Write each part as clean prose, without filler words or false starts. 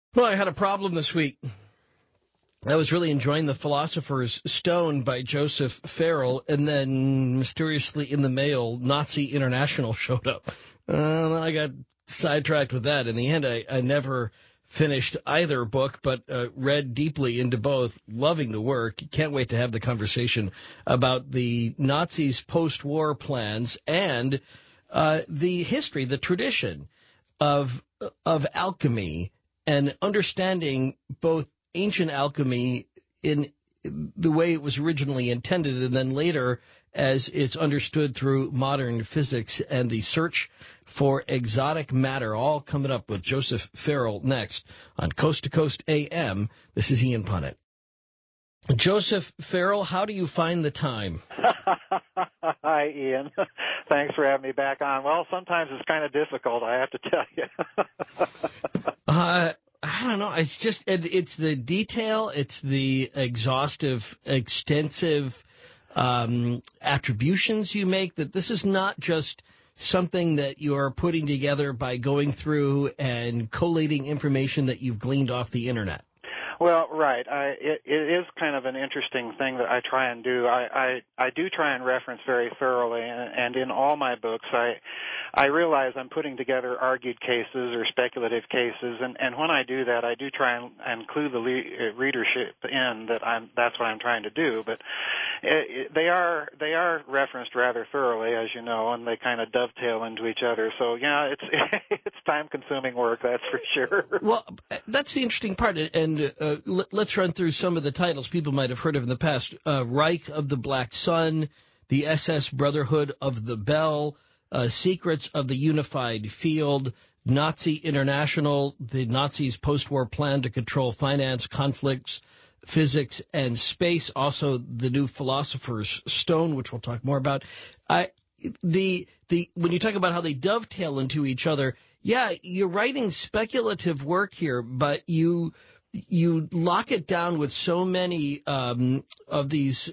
Well, I had a problem this week. I was really enjoying The Philosopher's Stone by Joseph Farrell, and then mysteriously in the mail, Nazi International showed up. I got sidetracked with that. In the end, I never finished either book, but read deeply into both, loving the work. Can't wait to have the conversation about the Nazis' post-war plans and the history, the tradition of alchemy and understanding both ancient alchemy in the way it was originally intended and then later as it's understood through modern physics and the search for exotic matter, all coming up with Joseph Farrell next on Coast to Coast AM. This is Ian Punnett. Joseph Farrell, how do you find the time? Hi, Ian. Thanks for having me back on. Well, sometimes it's kind of difficult, I have to tell you. I don't know. It's just, it's the detail, it's the exhaustive, extensive attributions you make, that this is not just something that you're putting together by going through and collating information that you've gleaned off the internet. Well, right. It is kind of an interesting thing that I try and do. I do try and reference very thoroughly, and in all my books, I realize I'm putting together argued cases or speculative cases, and when I do that, I do try and include the readership in that. That's what I'm trying to do. But they are referenced rather thoroughly, as you know, and they kind of dovetail into each other. So yeah, it's time-consuming work, that's for sure. Well, that's the interesting part, and let's run through some of the titles people might have heard of in the past. Reich of the Black Sun, the SS Brotherhood of the Bell, Secrets of the Unified Field, Nazi International, the Nazis' post-war plan to control finance, conflicts, physics, and space. Also, the new Philosopher's Stone, which we'll talk more about. When you talk about how they dovetail into each other, yeah, you're writing speculative work here, but you lock it down with so many of these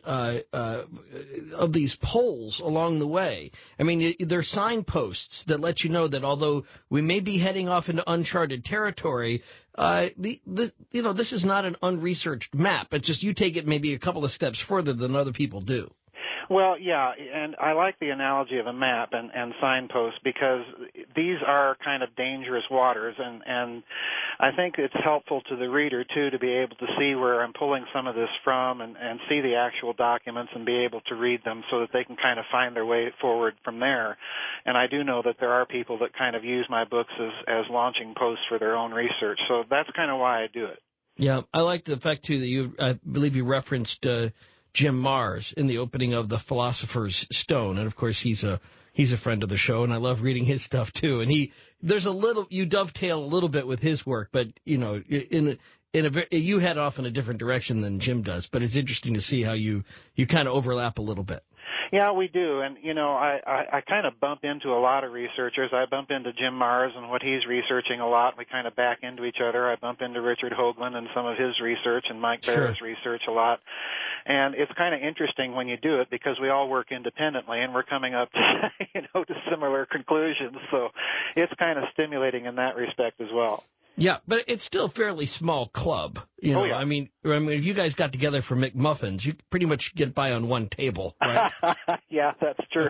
polls along the way. I mean, they're signposts that let you know that although we may be heading off into uncharted territory, this is not an unresearched map. It's just you take it maybe a couple of steps further than other people do. Well, yeah, and I like the analogy of a map and signposts because these are kind of dangerous waters, and I think it's helpful to the reader, too, to be able to see where I'm pulling some of this from and see the actual documents and be able to read them so that they can kind of find their way forward from there. And I do know that there are people that kind of use my books as launching posts for their own research, so that's kind of why I do it. Yeah, I like the fact, too, that I believe you referenced Jim Marrs in the opening of The Philosopher's Stone, and of course he's a friend of the show, and I love reading his stuff too. And you dovetail a little bit with his work, but you know, you head off in a different direction than Jim does. But it's interesting to see how you kind of overlap a little bit. Yeah, we do. And, you know, I kind of bump into a lot of researchers. I bump into Jim Marrs and what he's researching a lot. We kind of back into each other. I bump into Richard Hoagland and some of his research and Mike Barrett's research a lot. And it's kind of interesting when you do it because we all work independently and we're coming up to, to similar conclusions. So it's kind of stimulating in that respect as well. Yeah, but it's still a fairly small club. You know, oh, yeah. I mean, if you guys got together for McMuffins, you pretty much get by on one table, right? Yeah, that's true.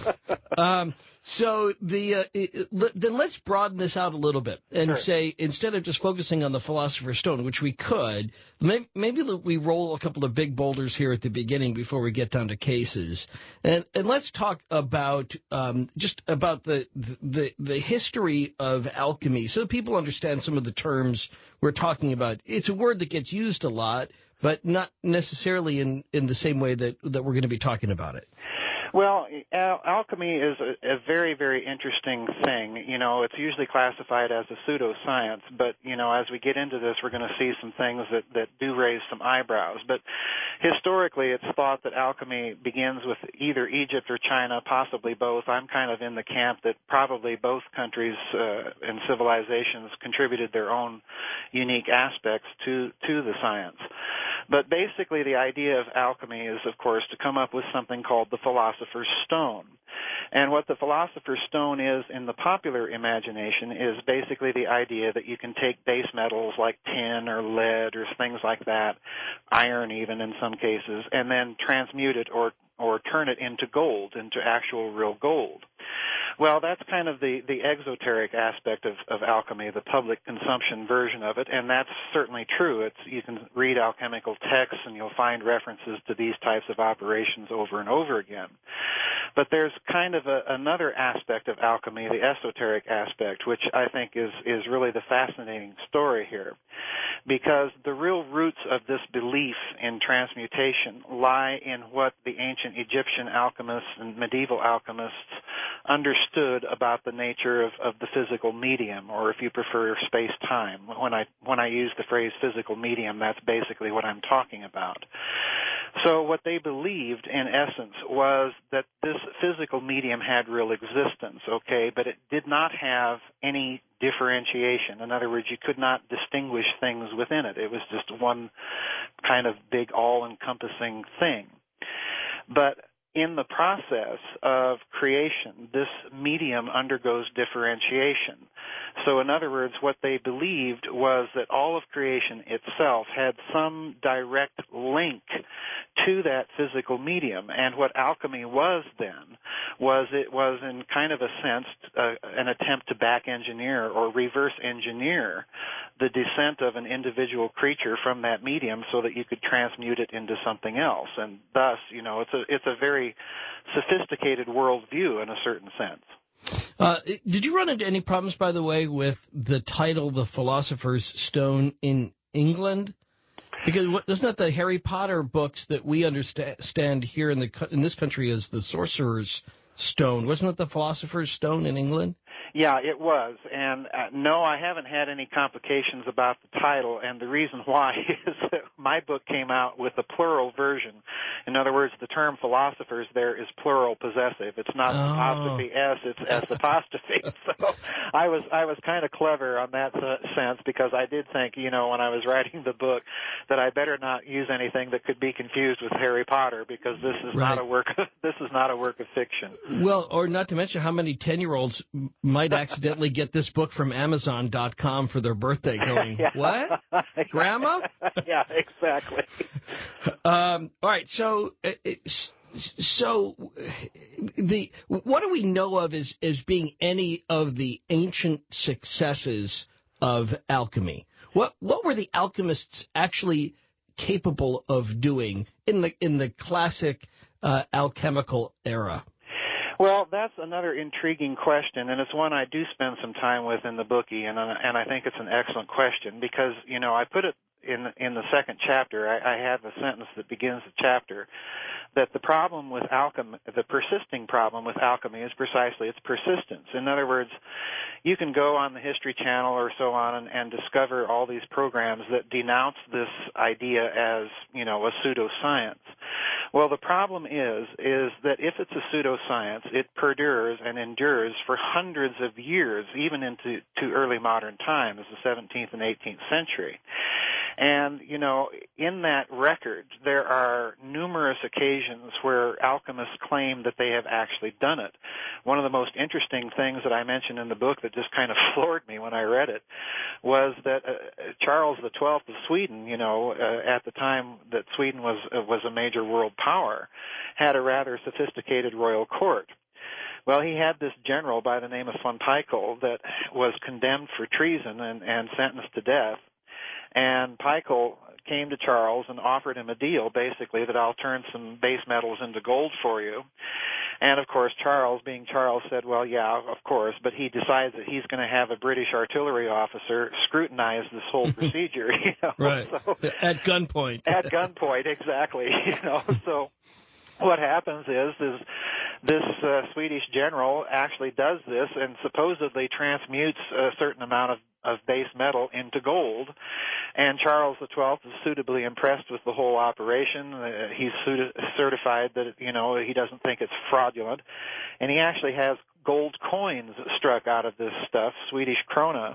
So then let's broaden this out a little bit and say, instead of just focusing on the Philosopher's Stone, which we could, maybe we roll a couple of big boulders here at the beginning before we get down to cases. And let's talk about just about the history of alchemy so that people understand some of the terms we're talking about. It's a word that gets used a lot, but not necessarily in the same way that we're going to be talking about it. Well, alchemy is a very, very interesting thing. You know, it's usually classified as a pseudoscience, but, you know, as we get into this, we're going to see some things that do raise some eyebrows. But historically, it's thought that alchemy begins with either Egypt or China, possibly both. I'm kind of in the camp that probably both countries and civilizations contributed their own unique aspects to the science. But basically, the idea of alchemy is, of course, to come up with something called the Philosopher's Stone. And what the Philosopher's Stone is in the popular imagination is basically the idea that you can take base metals like tin or lead or things like that, iron even in some cases, and then transmute it or turn it into gold, into actual real gold. Well, that's kind of the exoteric aspect of alchemy, the public consumption version of it, and that's certainly true. You can read alchemical texts and you'll find references to these types of operations over and over again. But there's kind of another aspect of alchemy, the esoteric aspect, which I think is really the fascinating story here. Because the real roots of this belief in transmutation lie in what the ancient Egyptian alchemists and medieval alchemists understood about the nature of the physical medium, or if you prefer, space-time. When I use the phrase physical medium, that's basically what I'm talking about. So what they believed, in essence, was that this physical medium had real existence, okay, but it did not have any differentiation. In other words, you could not distinguish things within it. It was just one kind of big all-encompassing thing. But in the process of creation, this medium undergoes differentiation. So in other words, what they believed was that all of creation itself had some direct link to that physical medium. And what alchemy was then was it was in kind of a sense an attempt to back engineer or reverse engineer the descent of an individual creature from that medium so that you could transmute it into something else. And thus, it's a very sophisticated worldview in a certain sense. Did you run into any problems, by the way, with the title The Philosopher's Stone in England? Because isn't that the Harry Potter books that we understand here in this country as the Sorcerer's Stone? Wasn't it the Philosopher's Stone in England? Yeah, it was. And no, I haven't had any complications about the title, and the reason why is that my book came out with a plural version. In other words, the term philosophers there is plural possessive. It's not apostrophe S, it's S apostrophe. So I was kind of clever on that sense, because I did think, when I was writing the book, that I better not use anything that could be confused with Harry Potter, because this is not a work of fiction. Well, or not to mention how many 10-year-olds might accidentally get this book from Amazon.com for their birthday going, yeah. What? Grandma? Yeah, exactly. All right, so what do we know of as being any of the ancient successes of alchemy? What were the alchemists actually capable of doing in the classic alchemical era? Well, that's another intriguing question, and it's one I do spend some time with in the bookie, and I think it's an excellent question because, I put it in the second chapter. I have a sentence that begins the chapter that the problem with alchemy, the persisting problem with alchemy is precisely its persistence. In other words, you can go on the History Channel or so on and discover all these programs that denounce this idea as, a pseudoscience. Well, the problem is that if it's a pseudoscience, it perdures and endures for hundreds of years, even into early modern times, the 17th and 18th century. And, in that record, there are numerous occasions where alchemists claim that they have actually done it. One of the most interesting things that I mentioned in the book that just kind of floored me when I read it was that Charles XII of Sweden, at the time that Sweden was a major world power, had a rather sophisticated royal court. Well, he had this general by the name of von Peikel that was condemned for treason and sentenced to death. And Peikel came to Charles and offered him a deal, basically, that I'll turn some base metals into gold for you. And, of course, Charles, being Charles, said, well, yeah, of course, but he decides that he's going to have a British artillery officer scrutinize this whole procedure. Right, so, at gunpoint. At gunpoint, exactly. So what happens is this Swedish general actually does this and supposedly transmutes a certain amount of base metal into gold, and Charles XII is suitably impressed with the whole operation. He's certified that he doesn't think it's fraudulent, and he actually has gold coins struck out of this stuff, Swedish krona,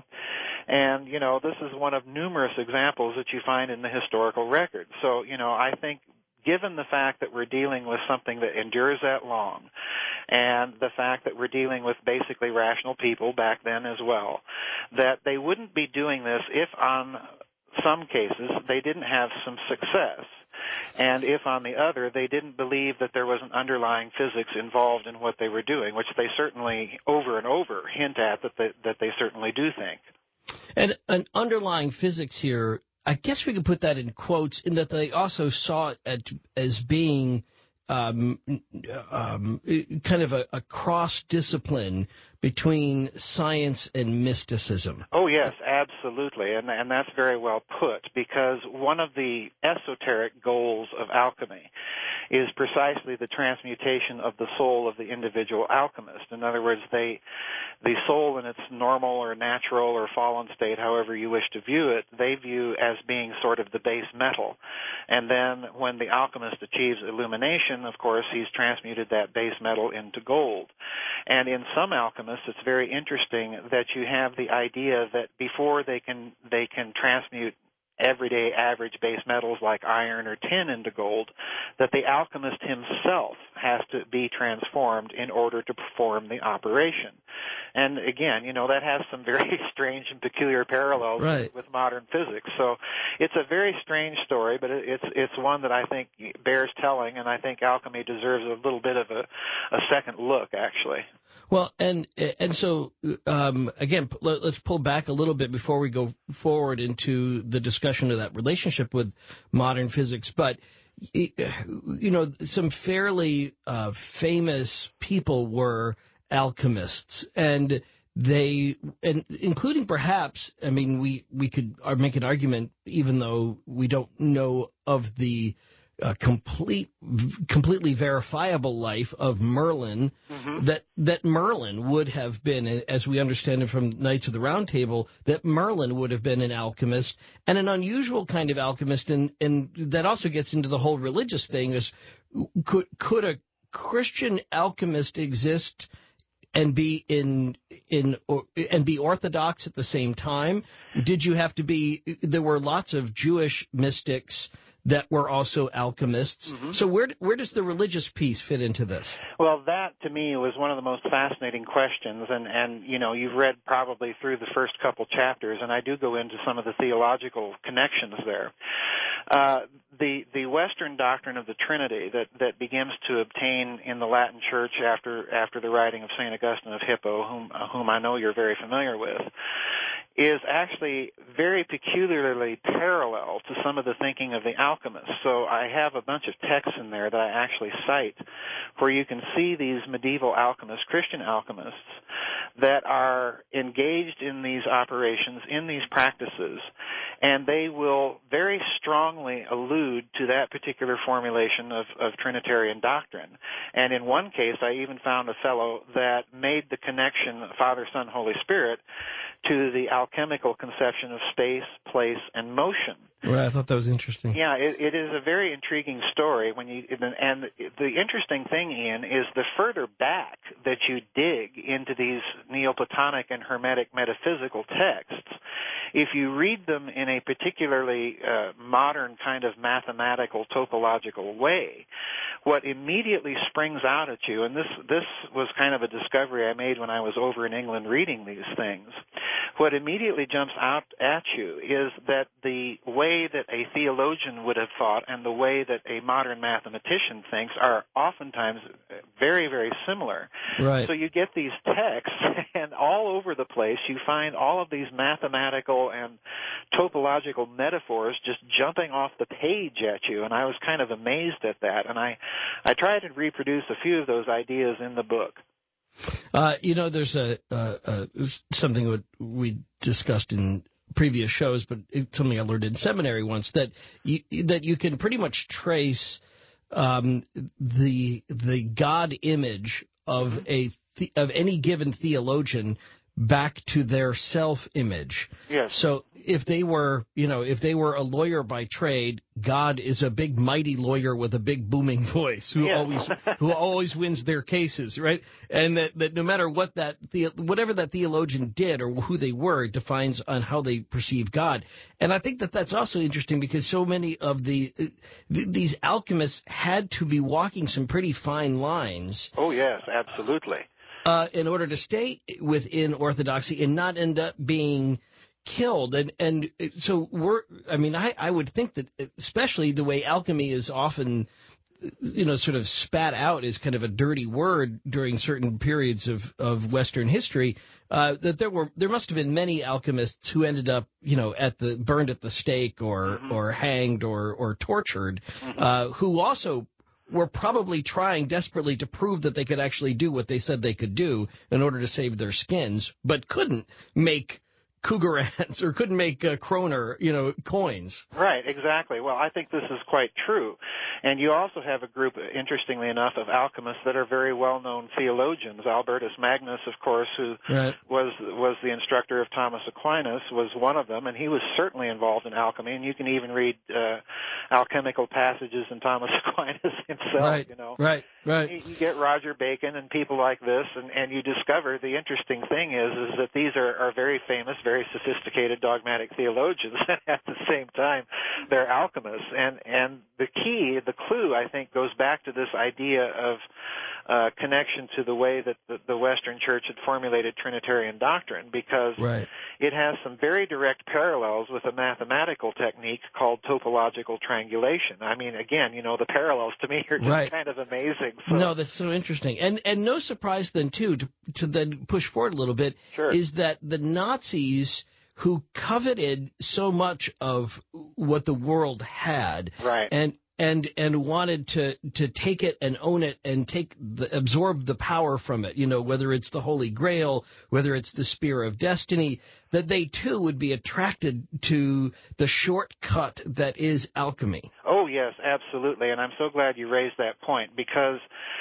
and this is one of numerous examples that you find in the historical record. So I think given the fact that we're dealing with something that endures that long, and the fact that we're dealing with basically rational people back then as well, that they wouldn't be doing this if on some cases they didn't have some success, and if on the other they didn't believe that there was an underlying physics involved in what they were doing, which they certainly over and over hint at that they certainly do think. And an underlying physics here, I guess we could put that in quotes, in that they also saw it as being kind of a cross-discipline between science and mysticism. Oh, yes, absolutely, and that's very well put, because one of the esoteric goals of alchemy is precisely the transmutation of the soul of the individual alchemist. In other words, the soul in its normal or natural or fallen state, however you wish to view it, they view as being sort of the base metal. And then when the alchemist achieves illumination, of course, he's transmuted that base metal into gold. And in some alchemists, it's very interesting that you have the idea that before they can transmute everyday average base metals like iron or tin into gold, that the alchemist himself has to be transformed in order to perform the operation. And again, that has some very strange and peculiar parallels with modern physics. So it's a very strange story, but it's one that I think bears telling, and I think alchemy deserves a little bit of a second look, actually. Well, and so, again, let's pull back a little bit before we go forward into the discussion of that relationship with modern physics. But, some fairly famous people were alchemists, and including perhaps, we could make an argument, even though we don't know of the completely verifiable life of Merlin, that Merlin would have been, as we understand it from Knights of the Round Table, that Merlin would have been an alchemist, and an unusual kind of alchemist, and that also gets into the whole religious thing, is could a Christian alchemist exist and be and be orthodox at the same time? Did you have to be? There were lots of Jewish mystics that were also alchemists. So where does the religious piece fit into this? Well, that to me was one of the most fascinating questions, and you've read probably through the first couple chapters, and I do go into some of the theological connections there. The Western doctrine of the Trinity that begins to obtain in the Latin Church after the writing of St. Augustine of Hippo, whom I know you're very familiar with, is actually very peculiarly parallel to some of the thinking of the alchemists. So I have a bunch of texts in there that I actually cite where you can see these medieval alchemists, Christian alchemists, that are engaged in these operations, in these practices, and they will very strongly allude to that particular formulation of Trinitarian doctrine. And in one case, I even found a fellow that made the connection, Father, Son, Holy Spirit, to the alchemical conception of space, place, and motion. Right, I thought that was interesting. Yeah, it is a very intriguing story. And the interesting thing, Ian, is the further back that you dig into these Neoplatonic and Hermetic metaphysical texts, if you read them in a particularly modern kind of mathematical, topological way, what immediately springs out at you, and this was kind of a discovery I made when I was over in England reading these things, what immediately jumps out at you is that the way that a theologian would have thought and the way that a modern mathematician thinks are oftentimes very, very similar. Right. So you get these texts, and all over the place you find all of these mathematical and topological metaphors just jumping off the page at you, and I was kind of amazed at that, and I tried to reproduce a few of those ideas in the book. There's something that we discussed in previous shows, but it's something I learned in seminary once, that you can pretty much trace the God image of any given theologian back to their self-image. Yes. So if they were a lawyer by trade, God is a big, mighty lawyer with a big, booming voice who always wins their cases, right? And that no matter what whatever that theologian did or who they were defines on how they perceive God. And I think that that's also interesting because so many of these alchemists had to be walking some pretty fine lines. Oh, yes, absolutely. In order to stay within orthodoxy and not end up being killed. And so I would think that especially the way alchemy is often, sort of spat out as kind of a dirty word during certain periods of Western history, that there must have been many alchemists who ended up, burned at the stake or hanged or tortured, who also were probably trying desperately to prove that they could actually do what they said they could do in order to save their skins, but couldn't make Krugerrands or couldn't make kroner, coins. Right, exactly. Well, I think this is quite true. And you also have a group, interestingly enough, of alchemists that are very well-known theologians. Albertus Magnus, of course, who was the instructor of Thomas Aquinas, was one of them, and he was certainly involved in alchemy. And you can even read alchemical passages in Thomas Aquinas himself, Right. You get Roger Bacon and people like this, and you discover the interesting thing is that these are very famous, very sophisticated dogmatic theologians, and at the same time, they're alchemists. And the clue, I think, goes back to this idea of connection to the way that the Western Church had formulated Trinitarian doctrine, because it has some very direct parallels with a mathematical technique called topological triangulation. I mean, again, the parallels to me are just kind of amazing. So. No, that's so interesting. And no surprise then, too, to then push forward a little bit, is that the Nazis who coveted so much of what the world had and wanted to take it and own it and absorb the power from it, whether it's the Holy Grail, whether it's the Spear of Destiny, that they too would be attracted to the shortcut that is alchemy. Oh, yes, absolutely. And I'm so glad you raised that point, because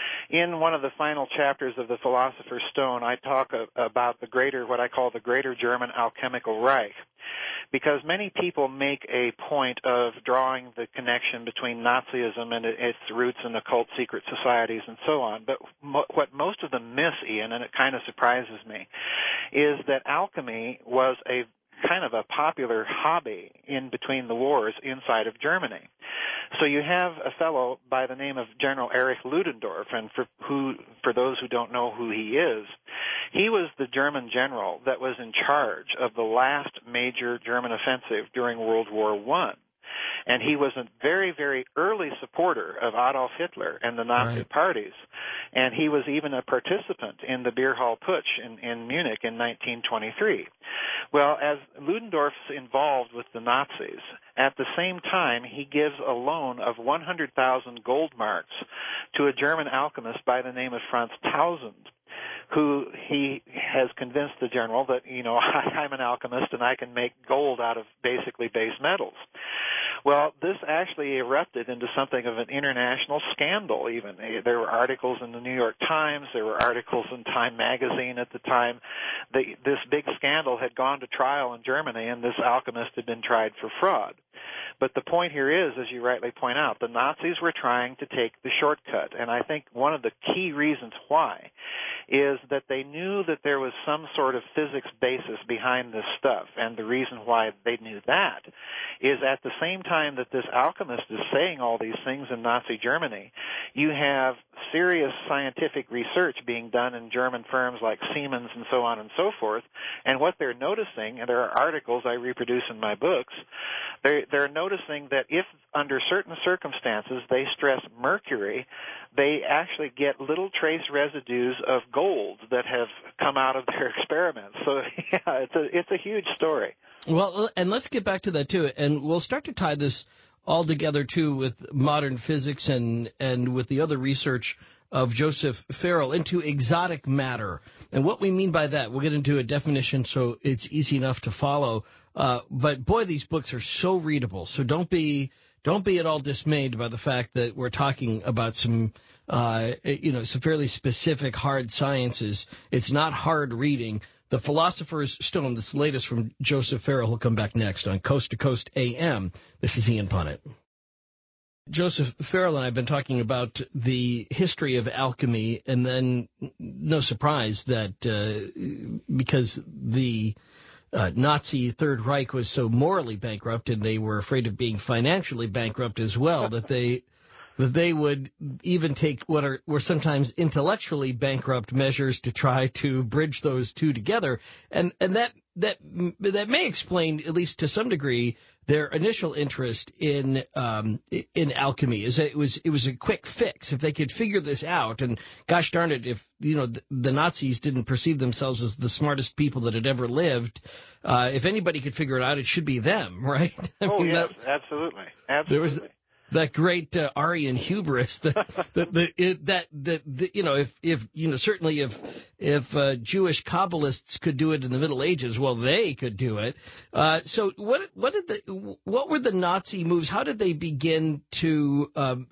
in one of the final chapters of The Philosopher's Stone, I talk about what I call the Greater German Alchemical Reich, because many people make a point of drawing the connection between Nazism and its roots in occult secret societies and so on. But what most of them miss, Ian, and it kind of surprises me, is that alchemy was a kind of a popular hobby in between the wars inside of Germany. So you have a fellow by the name of General Erich Ludendorff, and for those who don't know who he is, he was the German general that was in charge of the last major German offensive during World War I. And he was a very, very early supporter of Adolf Hitler and the Nazi parties. And he was even a participant in the Beer Hall Putsch in Munich in 1923. Well, as Ludendorff's involved with the Nazis, at the same time, he gives a loan of 100,000 gold marks to a German alchemist by the name of Franz Tausend, who he has convinced the general that, I'm an alchemist and I can make gold out of basically base metals. Well, this actually erupted into something of an international scandal even. There were articles in the New York Times, there were articles in Time magazine at the time. This big scandal had gone to trial in Germany, and this alchemist had been tried for fraud. But the point here is, as you rightly point out, the Nazis were trying to take the shortcut, and I think one of the key reasons why is that they knew that there was some sort of physics basis behind this stuff, and the reason why they knew that is at the same time that this alchemist is saying all these things in Nazi Germany, you have serious scientific research being done in German firms like Siemens and so on and so forth, and what they're noticing, and there are articles I reproduce in my books, they're noticing that if under certain circumstances they stress mercury, they actually get little trace residues of gold that have come out of their experiments. So yeah, it's a huge story. Well, and let's get back to that too, and we'll start to tie this all together too with modern physics and with the other research of Joseph Farrell into exotic matter. And what we mean by that, we'll get into a definition so it's easy enough to follow. But boy, these books are so readable. So don't be at all dismayed by the fact that we're talking about some fairly specific hard sciences. It's not hard reading. The Philosopher's Stone, this latest from Joseph Farrell, will come back next on Coast to Coast AM. This is Ian Punnett. Joseph Farrell and I have been talking about the history of alchemy, and then no surprise that because the Nazi Third Reich was so morally bankrupt, and they were afraid of being financially bankrupt as well, that they would even take what were sometimes intellectually bankrupt measures to try to bridge those two together, and that may explain, at least to some degree, their initial interest in alchemy. Is that it was a quick fix if they could figure this out. And gosh darn it, if the Nazis didn't perceive themselves as the smartest people that had ever lived, if anybody could figure it out, it should be them, right? Yes, absolutely. There was that great Aryan hubris certainly if Jewish Kabbalists could do it in the Middle Ages, well, they could do it. So what were the Nazi moves? How did they begin to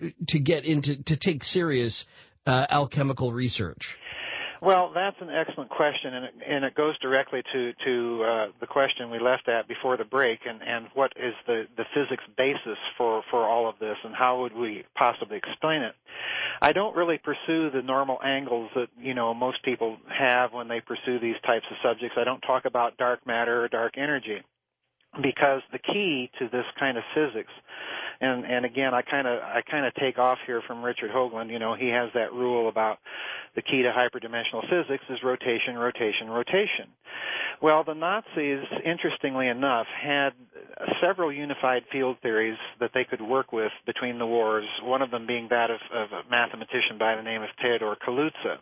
take serious alchemical research? Well, that's an excellent question, and it goes directly to the question we left at before the break, and what is the physics basis for all of this, and how would we possibly explain it? I don't really pursue the normal angles that most people have when they pursue these types of subjects. I don't talk about dark matter or dark energy, because the key to this kind of physics, and again, I kind of take off here from Richard Hoagland. He has that rule about the key to hyperdimensional physics is rotation, rotation, rotation. Well, the Nazis, interestingly enough, had several unified field theories that they could work with between the wars, one of them being that of a mathematician by the name of Theodor Kaluza.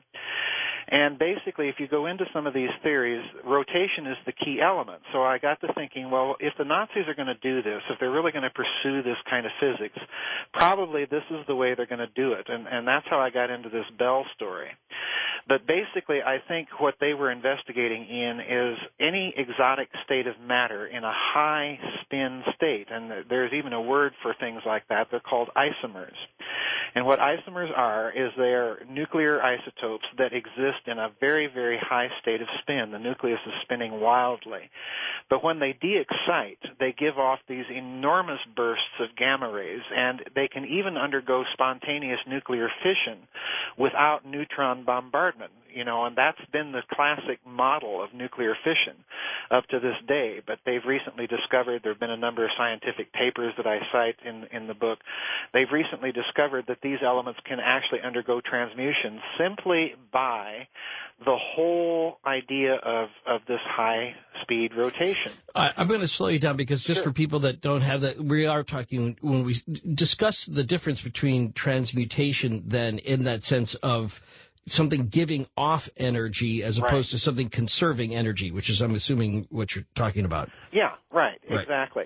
And basically, if you go into some of these theories, rotation is the key element. So I got to thinking, well, if the Nazis are going to do this, if they're really going to pursue this kind of physics, probably this is the way they're going to do it. And that's how I got into this Bell story. But basically, I think what they were investigating in is any exotic state of matter in a high spin state. And there's even a word for things like that. They're called isomers. And what isomers are is they are nuclear isotopes that exist in a very, very high state of spin. The nucleus is spinning wildly. But when they de-excite, they give off these enormous bursts of gamma rays, and they can even undergo spontaneous nuclear fission without neutron bombardment. And that's been the classic model of nuclear fission up to this day. But they've recently discovered, there have been a number of scientific papers that I cite in the book, they've recently discovered that these elements can actually undergo transmutation simply by the whole idea of this high-speed rotation. I'm going to slow you down because just for people that don't have that, we are talking, when we discuss the difference between transmutation then in that sense of something giving off energy as opposed to something conserving energy, which is, I'm assuming, what you're talking about. Yeah, right. Exactly.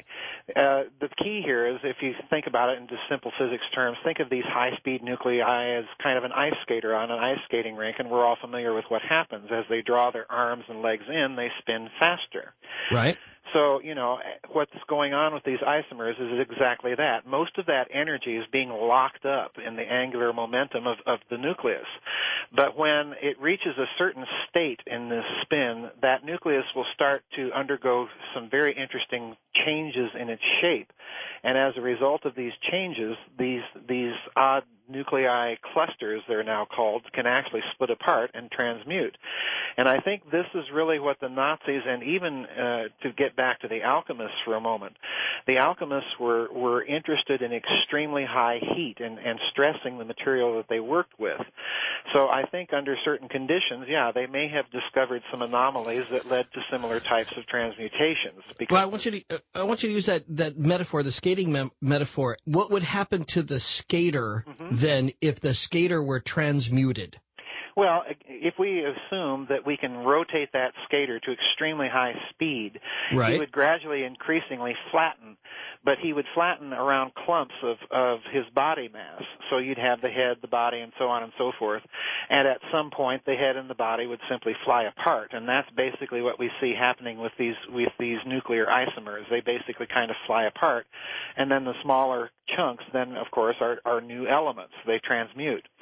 The key here is, if you think about it in just simple physics terms, think of these high-speed nuclei as kind of an ice skater on an ice skating rink, and we're all familiar with what happens. As they draw their arms and legs in, they spin faster. Right. So, what's going on with these isomers is exactly that. Most of that energy is being locked up in the angular momentum of the nucleus. But when it reaches a certain state in this spin, that nucleus will start to undergo some very interesting changes in its shape. And as a result of these changes, these odd nuclei clusters, they're now called, can actually split apart and transmute. And I think this is really what the Nazis, and even to get back to the alchemists for a moment, the alchemists were interested in extremely high heat and stressing the material that they worked with. So I think under certain conditions, they may have discovered some anomalies that led to similar types of transmutations. Well, I want you to use that metaphor, the skating metaphor. What would happen to the skater then if the skater were transmuted? Well, if we assume that we can rotate that skater to extremely high speed, he would gradually, increasingly flatten, but he would flatten around clumps of his body mass. So you'd have the head, the body, and so on and so forth. And at some point, the head and the body would simply fly apart. And that's basically what we see happening with these nuclear isomers. They basically kind of fly apart. And then the smaller chunks then, of course, are new elements. They transmute.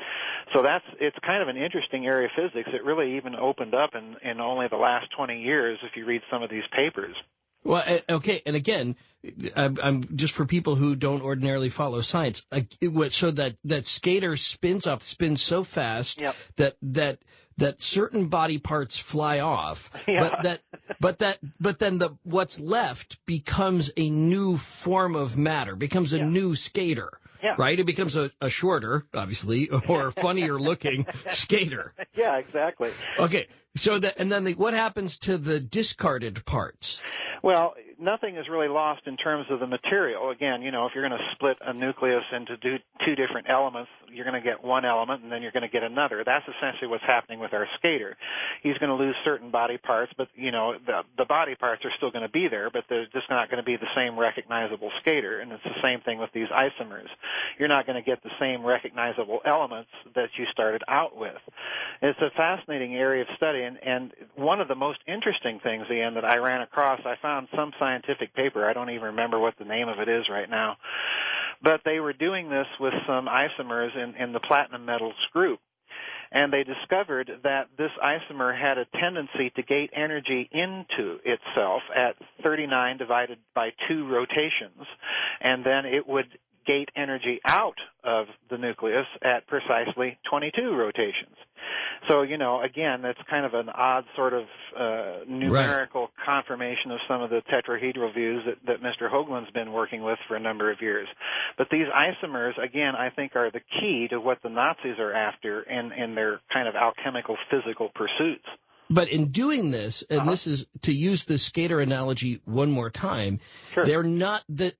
So it's kind of an interesting area of physics. It really even opened up in only the last 20 years if you read some of these papers. Well, okay, and again, I'm just for people who don't ordinarily follow science. So that skater spins so fast Yep. that certain body parts fly off, Yeah. but then what's left becomes a new form of matter, becomes a new skater. Yeah. Right? It becomes a shorter, obviously, or funnier looking skater. Yeah, exactly. Okay. So what happens to the discarded parts? Well, nothing is really lost in terms of the material. Again, if you're going to split a nucleus into two different elements, you're going to get one element and then you're going to get another. That's essentially what's happening with our skater. He's going to lose certain body parts, but, the body parts are still going to be there, but they're just not going to be the same recognizable skater. And it's the same thing with these isomers. You're not going to get the same recognizable elements that you started out with. It's a fascinating area of study, and one of the most interesting things, Ian, that I ran across, I found some scientific paper, I don't even remember what the name of it is right now, but they were doing this with some isomers in the platinum metals group. And they discovered that this isomer had a tendency to gate energy into itself at 39 divided by 2 rotations, and then it would gate energy out of the nucleus at precisely 22 rotations. So, again, that's kind of an odd sort of numerical confirmation of some of the tetrahedral views that Mr. Hoagland's been working with for a number of years. But these isomers, again, I think are the key to what the Nazis are after in their kind of alchemical physical pursuits. But in doing this, and this is to use the skater analogy one more time, sure. They're not the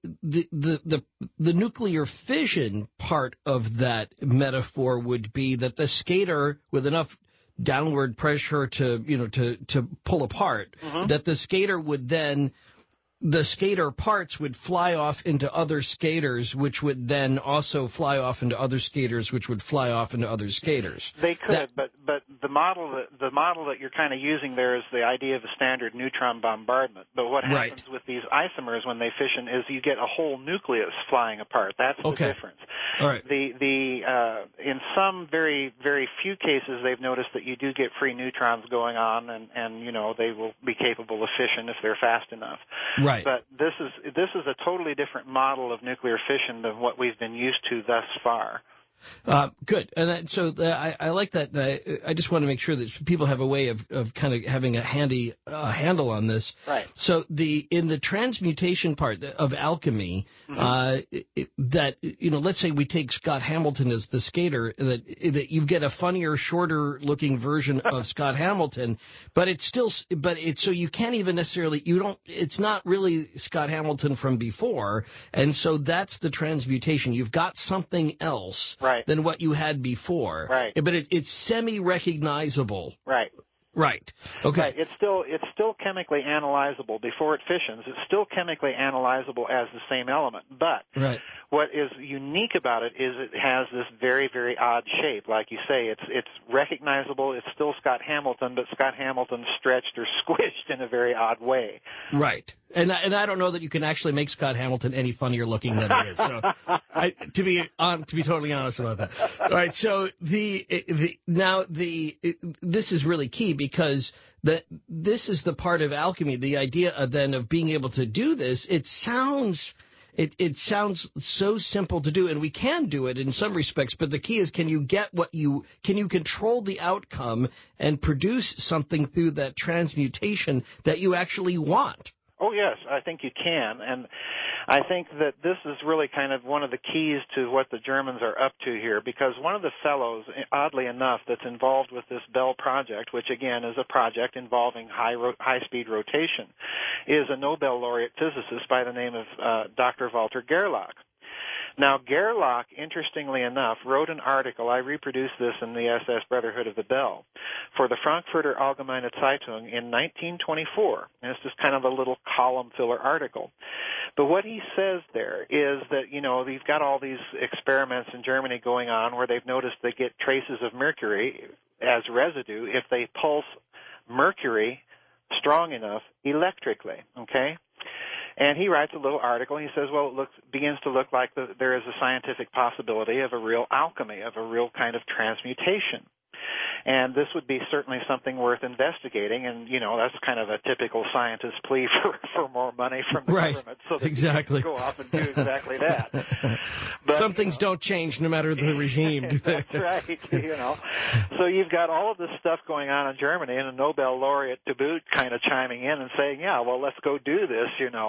nuclear fission part of that metaphor would be that the skater with enough downward pressure to pull apart, that the skater would then. The skater parts would fly off into other skaters, which would then also fly off into other skaters, which would fly off into other skaters. They could, but the model that you're kind of using there is the idea of a standard neutron bombardment. But what happens with these isomers when they fission is you get a whole nucleus flying apart. That's the difference. All right. In some very, very few cases, they've noticed that you do get free neutrons going on, and they will be capable of fission if they're fast enough. Right. But this is a totally different model of nuclear fission than what we've been used to thus far. Good. And I like that. I just want to make sure that people have a way of kind of having a handy handle on this. Right. So in the transmutation part of alchemy, let's say we take Scott Hamilton as the skater, that you get a funnier, shorter looking version of Scott Hamilton, but so you can't even necessarily, it's not really Scott Hamilton from before. And so that's the transmutation. You've got something else. Right. Than what you had before. Right. But it's semi-recognizable. Right. Right. Okay. Right. It's still chemically analyzable before it fissions. It's still chemically analyzable as the same element. But what is unique about it is it has this very, very odd shape. Like you say, it's recognizable. It's still Scott Hamilton, but Scott Hamilton stretched or squished in a very odd way. Right. And I don't know that you can actually make Scott Hamilton any funnier looking than he is. So, to be totally honest about that. All right. So this is really key because this is the part of alchemy. The idea then of being able to do this. It sounds so simple to do, and we can do it in some respects. But the key is, can you control the outcome and produce something through that transmutation that you actually want? Oh, yes, I think you can. And I think that this is really kind of one of the keys to what the Germans are up to here, because one of the fellows, oddly enough, that's involved with this Bell project, which again is a project involving high-speed rotation, is a Nobel laureate physicist by the name of Dr. Walter Gerlach. Now, Gerlach, interestingly enough, wrote an article, I reproduced this in the SS Brotherhood of the Bell, for the Frankfurter Allgemeine Zeitung in 1924. And it's just kind of a little column filler article. But what he says there is that, you've got all these experiments in Germany going on where they've noticed they get traces of mercury as residue if they pulse mercury strong enough electrically, okay? And he writes a little article, and he says, well, it begins to look like there is a scientific possibility of a real alchemy, of a real kind of transmutation. And this would be certainly something worth investigating, and, that's kind of a typical scientist plea for more money from the government so that exactly. you can go off and do exactly that. But, some things don't change no matter the regime. That's right, So you've got all of this stuff going on in Germany, and a Nobel laureate to boot kind of chiming in and saying, yeah, well, let's go do this,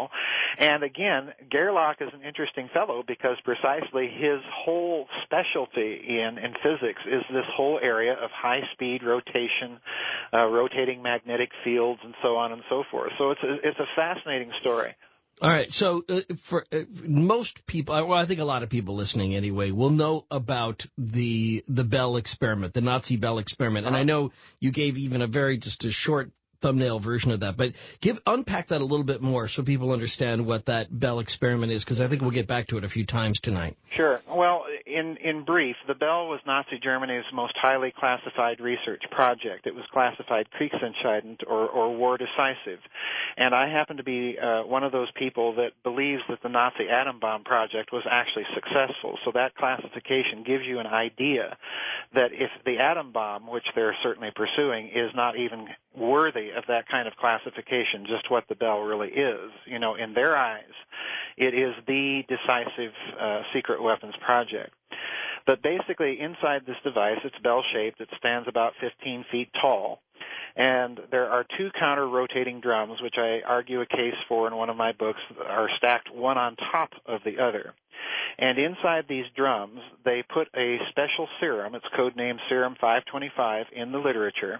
And again, Gerlach is an interesting fellow because precisely his whole specialty in physics is this whole area of high-speed rotation, rotating magnetic fields, and so on and so forth. So it's a fascinating story. All right, so for most people, well, I think a lot of people listening anyway, will know about the Bell experiment, the Nazi Bell experiment. And I know you gave even just a short thumbnail version of that, but unpack that a little bit more so people understand what that Bell experiment is, because I think we'll get back to it a few times tonight. Sure. Well, in brief, the Bell was Nazi Germany's most highly classified research project. It was classified Kriegsentscheidend, or war decisive. And I happen to be one of those people that believes that the Nazi atom bomb project was actually successful. So that classification gives you an idea that if the atom bomb, which they're certainly pursuing, is not even worthy of that kind of classification, just what the Bell really is. In their eyes, it is the decisive secret weapons project. But basically, inside this device, it's bell-shaped. It stands about 15 feet tall. And there are two counter-rotating drums, which I argue a case for in one of my books, are stacked one on top of the other. And inside these drums, they put a special serum. It's codenamed Serum 525 in the literature.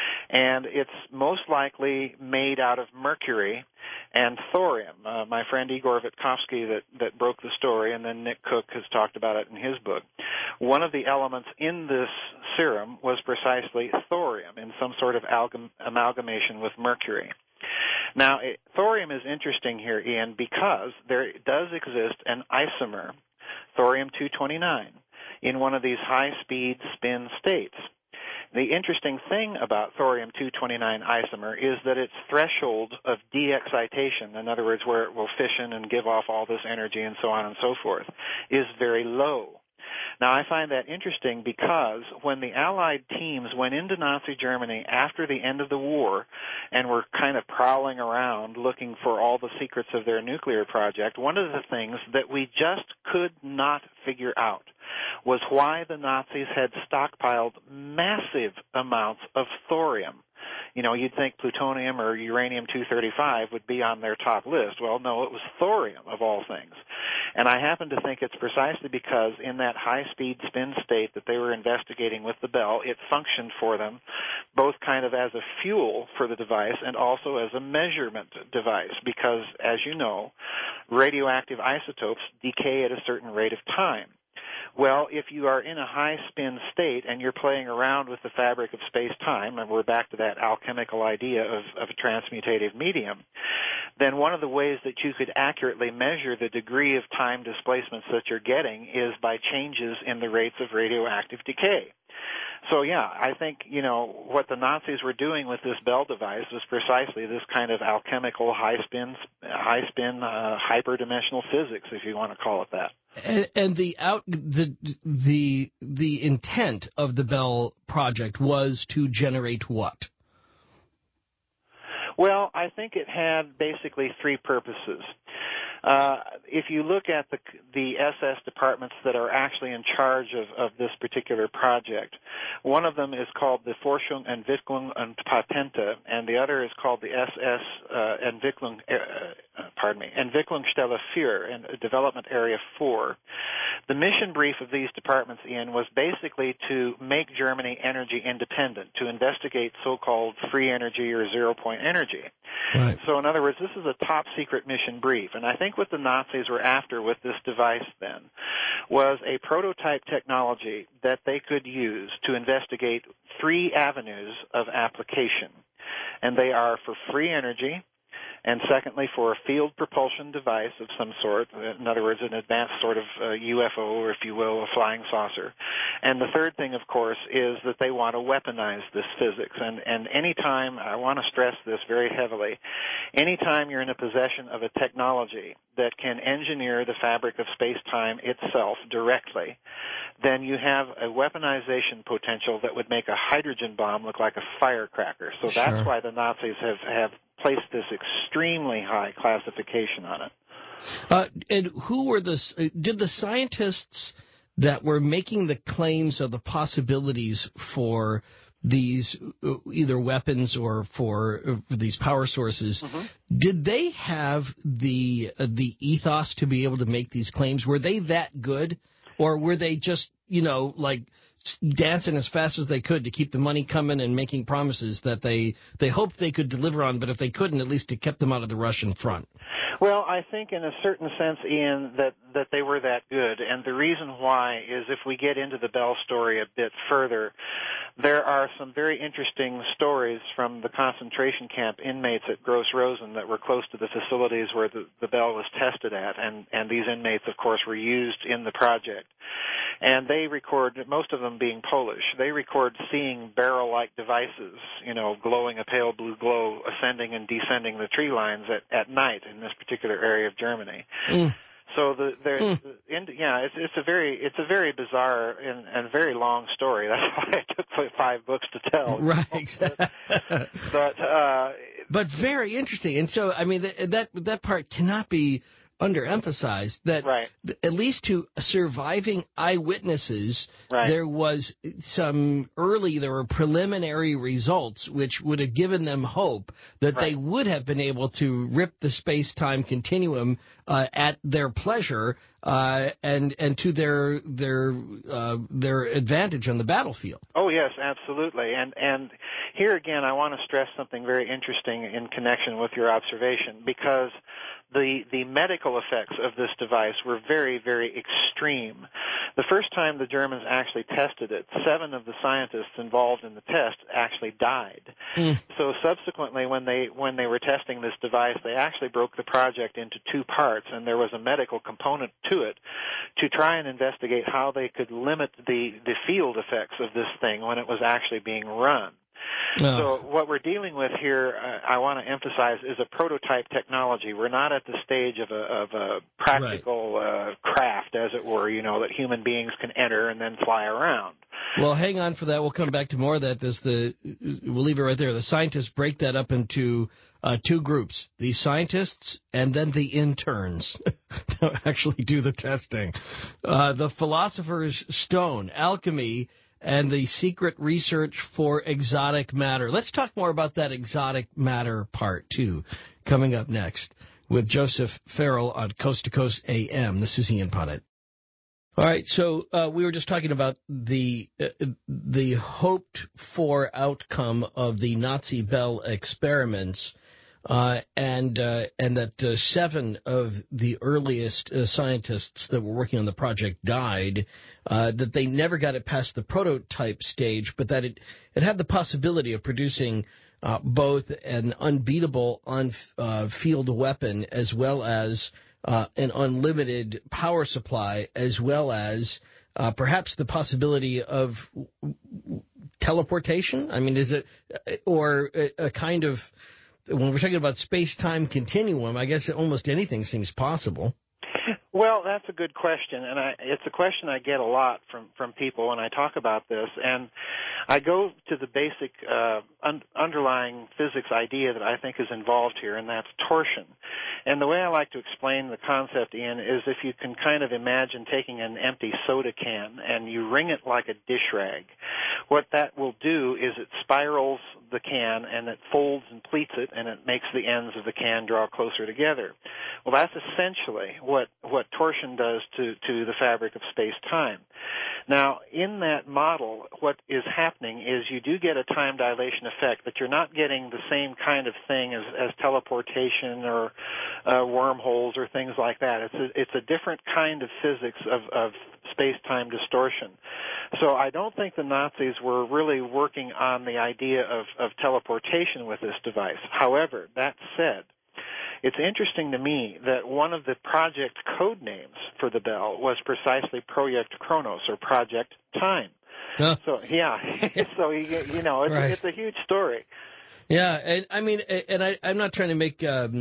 And it's most likely made out of mercury and thorium. My friend Igor Vitkovsky that broke the story, and then Nick Cook has talked about it in his book. One of the elements in this serum was precisely thorium in some sort of amalgamation with mercury. Now, thorium is interesting here, Ian, because there does exist an isomer, thorium-229, in one of these high-speed spin states. The interesting thing about thorium-229 isomer is that its threshold of de-excitation, in other words, where it will fission and give off all this energy and so on and so forth, is very low. Now, I find that interesting because when the Allied teams went into Nazi Germany after the end of the war and were kind of prowling around looking for all the secrets of their nuclear project, one of the things that we just could not figure out was why the Nazis had stockpiled massive amounts of thorium. You'd think plutonium or uranium-235 would be on their top list. Well, no, it was thorium, of all things. And I happen to think it's precisely because in that high-speed spin state that they were investigating with the Bell, it functioned for them both kind of as a fuel for the device and also as a measurement device because, as you know, radioactive isotopes decay at a certain rate of time. Well, if you are in a high-spin state and you're playing around with the fabric of space-time, and we're back to that alchemical idea of a transmutative medium, then one of the ways that you could accurately measure the degree of time displacements that you're getting is by changes in the rates of radioactive decay. So, yeah, I think, what the Nazis were doing with this Bell device was precisely this kind of alchemical high-spin, hyperdimensional physics, if you want to call it that. And the intent of the Bell project was to generate what? Well, I think it had basically three purposes. If you look at the SS departments that are actually in charge of this particular project, one of them is called the Forschung, Entwicklung und Patente, and the other is called the SS Entwicklungsstelle 4, and Development Area 4. The mission brief of these departments, Ian, was basically to make Germany energy independent, to investigate so-called free energy or zero-point energy. Right. So, in other words, this is a top-secret mission brief, and I think what the Nazis were after with this device then was a prototype technology that they could use to investigate three avenues of application, and they are for free energy, and secondly, for a field propulsion device of some sort, in other words, an advanced sort of UFO, or if you will, a flying saucer. And the third thing, of course, is that they want to weaponize this physics. And any time, I want to stress this very heavily, anytime you're in a possession of a technology that can engineer the fabric of space-time itself directly, then you have a weaponization potential that would make a hydrogen bomb look like a firecracker. So that's why the Nazis have placed this extremely high classification on it. And who were did the scientists that were making the claims of the possibilities for these either weapons or for these power sources, did they have the ethos to be able to make these claims? Were they that good, or were they just, like dancing as fast as they could to keep the money coming and making promises that they hoped they could deliver on, but if they couldn't, at least it kept them out of the Russian front? Well, I think in a certain sense, Ian, that they were that good. And the reason why is if we get into the Bell story a bit further, there are some very interesting stories from the concentration camp inmates at Gross Rosen that were close to the facilities where the Bell was tested at. And these inmates, of course, were used in the project. And they record, most of them being Polish, they record seeing barrel-like devices, glowing a pale blue glow, ascending and descending the tree lines at night in this particular area of Germany. So it's a very bizarre and very long story. That's why it took 5 books to tell. Right. But very interesting. And so, I mean, that part cannot be underemphasized, that at least to surviving eyewitnesses, there were preliminary results which would have given them hope that they would have been able to rip the space-time continuum at their pleasure and to their advantage on the battlefield. Oh yes, absolutely. And here again, I want to stress something very interesting in connection with your observation, because the medical effects of this device were very, very extreme. The first time the Germans actually tested it, 7 of the scientists involved in the test actually died. So subsequently, when they were testing this device, they actually broke the project into 2 parts, and there was a medical component to it to try and investigate how they could limit the field effects of this thing when it was actually being run. So what we're dealing with here, I want to emphasize, is a prototype technology. We're not at the stage of a practical craft, as it were, that human beings can enter and then fly around. Well, hang on for that. We'll come back to more of that. We'll leave it right there. The scientists break that up into 2 groups, the scientists and then the interns that actually do the testing. The Philosopher's Stone, alchemy, and the secret research for exotic matter. Let's talk more about that exotic matter part 2 coming up next with Joseph Farrell on Coast to Coast AM. This is Ian Punnett. All right, so we were just talking about the hoped for outcome of the Nazi Bell experiments, and that 7 of the earliest scientists that were working on the project died, that they never got it past the prototype stage, but that it had the possibility of producing both an unbeatable on-field weapon as well as an unlimited power supply, as well as perhaps the possibility of teleportation. I mean, is it, or a kind of, when we're talking about space-time continuum, I guess almost anything seems possible. Well, that's a good question, and it's a question I get a lot from people when I talk about this, and I go to the basic underlying physics idea that I think is involved here, and that's torsion. And the way I like to explain the concept, Ian, is if you can kind of imagine taking an empty soda can and you wring it like a dish rag. What that will do is it spirals the can and it folds and pleats it, and it makes the ends of the can draw closer together. Well, that's essentially what torsion does to the fabric of space-time. Now, in that model, what is happening is you do get a time dilation effect, but you're not getting the same kind of thing as teleportation or wormholes or things like that. It's a different kind of physics of space-time distortion. So I don't think the Nazis were really working on the idea of teleportation with this device. However, that said, It's interesting to me that one of the project code names for the bell was precisely Project Kronos, or Project Time. Huh. So yeah, so it's a huge story. Yeah, and I mean, and I'm not trying to make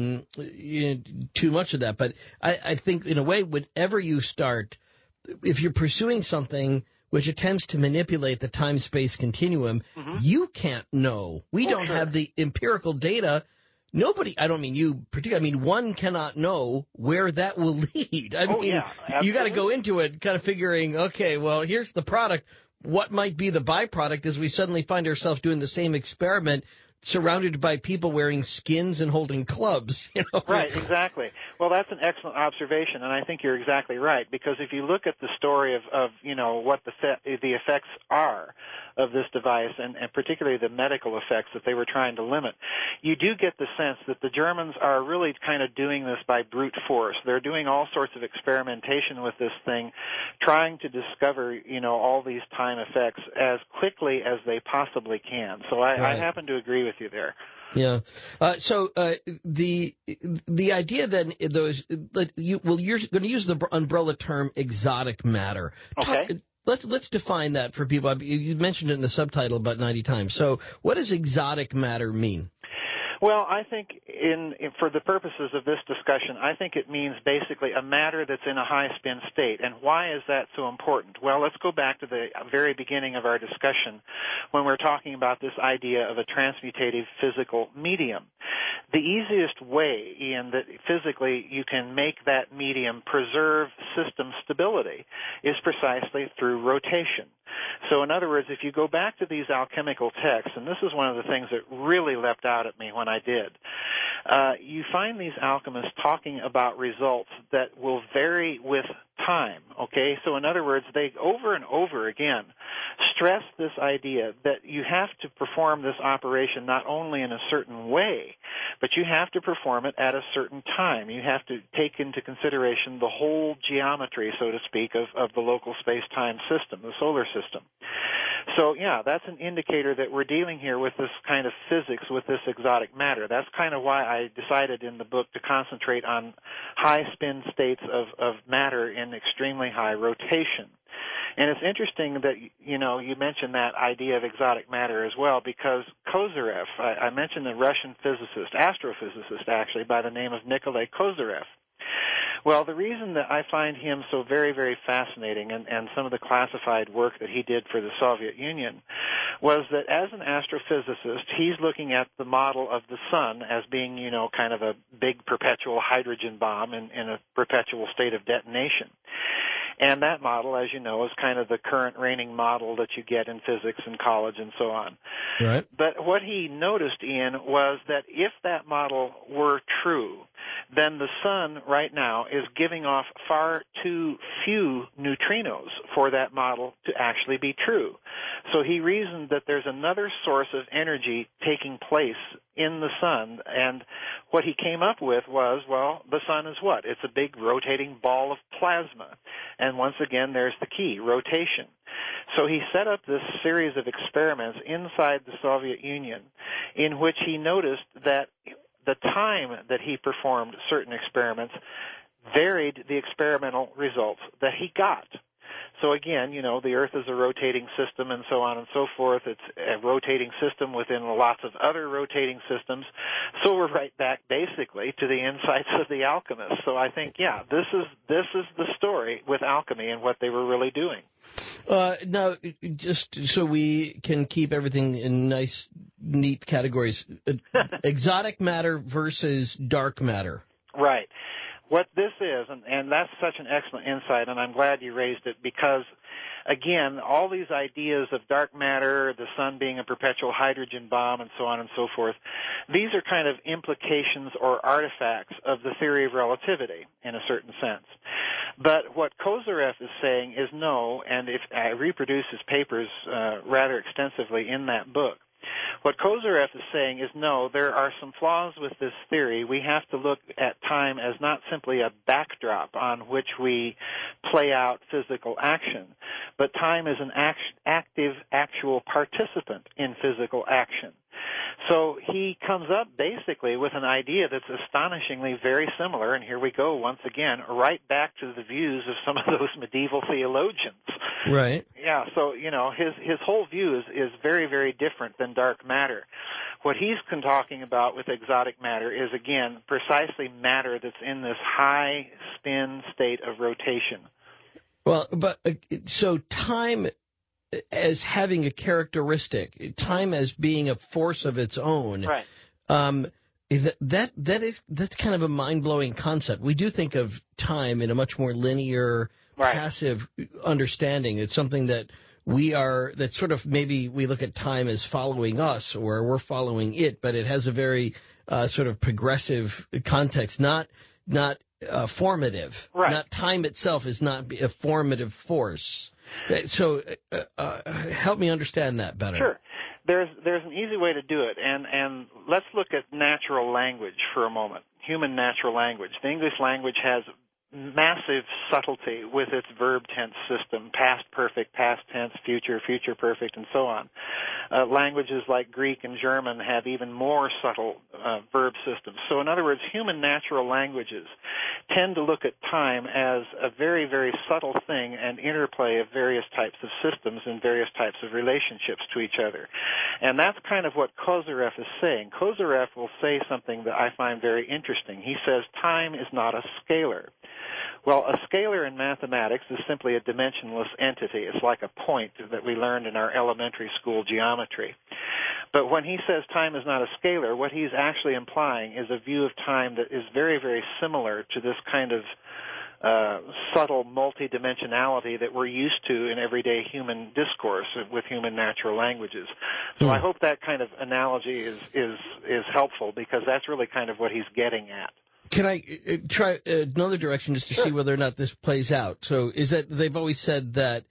too much of that, but I think in a way, whenever you start, if you're pursuing something which attempts to manipulate the time-space continuum, you can't know. We don't have the empirical data. Nobody, I don't mean you particularly, I mean one cannot know where that will lead. I mean, you got to go into it kind of figuring, okay, well, here's the product. What might be the byproduct as we suddenly find ourselves doing the same experiment surrounded by people wearing skins and holding clubs, you know? Right, exactly. Well, that's an excellent observation, and I think you're exactly right, because if you look at the story of what the effects are of this device, and particularly the medical effects that they were trying to limit, you do get the sense that the Germans are really kind of doing this by brute force. They're doing all sorts of experimentation with this thing, trying to discover, all these time effects as quickly as they possibly can. So I happen to agree with you there. Yeah. So the idea then you're going to use the umbrella term exotic matter. Okay. Let's define that for people. You mentioned it in the subtitle about 90 times. So what does exotic matter mean? Well, I think for the purposes of this discussion, I think it means basically a matter that's in a high-spin state. And why is that so important? Well, let's go back to the very beginning of our discussion when we're talking about this idea of a transmutative physical medium. The easiest way, Ian, that physically you can make that medium preserve system stability is precisely through rotation. So in other words, if you go back to these alchemical texts, and this is one of the things that really leapt out at me when I did, you find these alchemists talking about results that will vary with time, okay? So in other words, they over and over again stress this idea that you have to perform this operation not only in a certain way, but you have to perform it at a certain time. You have to take into consideration the whole geometry, so to speak, of the local space-time system, the solar system. So, yeah, that's an indicator that we're dealing here with this kind of physics, with this exotic matter. That's kind of why I decided in the book to concentrate on high-spin states of matter in extremely high rotation. And it's interesting that, you mentioned that idea of exotic matter as well, because Kozyrev, I mentioned a Russian physicist, astrophysicist actually, by the name of Nikolai Kozyrev. Well, the reason that I find him so very, very fascinating and some of the classified work that he did for the Soviet Union was that as an astrophysicist, he's looking at the model of the sun as being, kind of a big perpetual hydrogen bomb in a perpetual state of detonation. And that model, as you know, is kind of the current reigning model that you get in physics in college and so on. Right. But what he noticed, Ian, was that if that model were true, then the sun right now is giving off far too few neutrinos for that model to actually be true. So he reasoned that there's another source of energy taking place in the sun, and what he came up with was, well, the sun is what? It's a big rotating ball of plasma. And once again, there's the key, rotation. So he set up this series of experiments inside the Soviet Union in which he noticed that the time that he performed certain experiments varied the experimental results that he got. So again, the Earth is a rotating system and so on and so forth. It's a rotating system within lots of other rotating systems. So we're right back basically to the insights of the alchemists. So I think, this is the story with alchemy and what they were really doing. Now, just so we can keep everything in nice, neat categories, exotic matter versus dark matter. Right. What this is, and that's such an excellent insight, and I'm glad you raised it, because, again, all these ideas of dark matter, the sun being a perpetual hydrogen bomb, and so on and so forth, these are kind of implications or artifacts of the theory of relativity, in a certain sense. But what Kozyrev is saying is no, and if I reproduce his papers rather extensively in that book, what Kozyrev is saying is no, there are some flaws with this theory. We have to look at time as not simply a backdrop on which we play out physical action, but time is an active, actual participant in physical action. So he comes up basically with an idea that's astonishingly very similar, and here we go once again, right back to the views of some of those medieval theologians. Right. Yeah, so, his whole view is very, very different than dark matter. What he's talking about with exotic matter is, again, precisely matter that's in this high spin state of rotation. Well, but so time as having a characteristic, time as being a force of its own. Right. That's kind of a mind-blowing concept. We do think of time in a much more linear, passive understanding. It's something that that sort of maybe we look at time as following us or we're following it, but it has a very sort of progressive context, not formative. Right. Not time itself is not a formative force. So help me understand that better. Sure. There's an easy way to do it, and let's look at natural language for a moment, human natural language. The English language has massive subtlety with its verb tense system, past perfect, past tense, future perfect, and so on. Languages like Greek and German have even more subtle verb systems. So in other words, human natural languages tend to look at time as a very, very subtle thing and interplay of various types of systems and various types of relationships to each other. And that's kind of what Kozyrev is saying. Kozyrev will say something that I find very interesting. He says time is not a scalar. Well, a scalar in mathematics is simply a dimensionless entity. It's like a point that we learned in our elementary school geometry. But when he says time is not a scalar, what he's actually implying is a view of time that is very, very similar to this kind of subtle multidimensionality that we're used to in everyday human discourse with human natural languages. So I hope that kind of analogy is helpful, because that's really kind of what he's getting at. Can I try another direction just to see whether or not this plays out? So is that they've always said that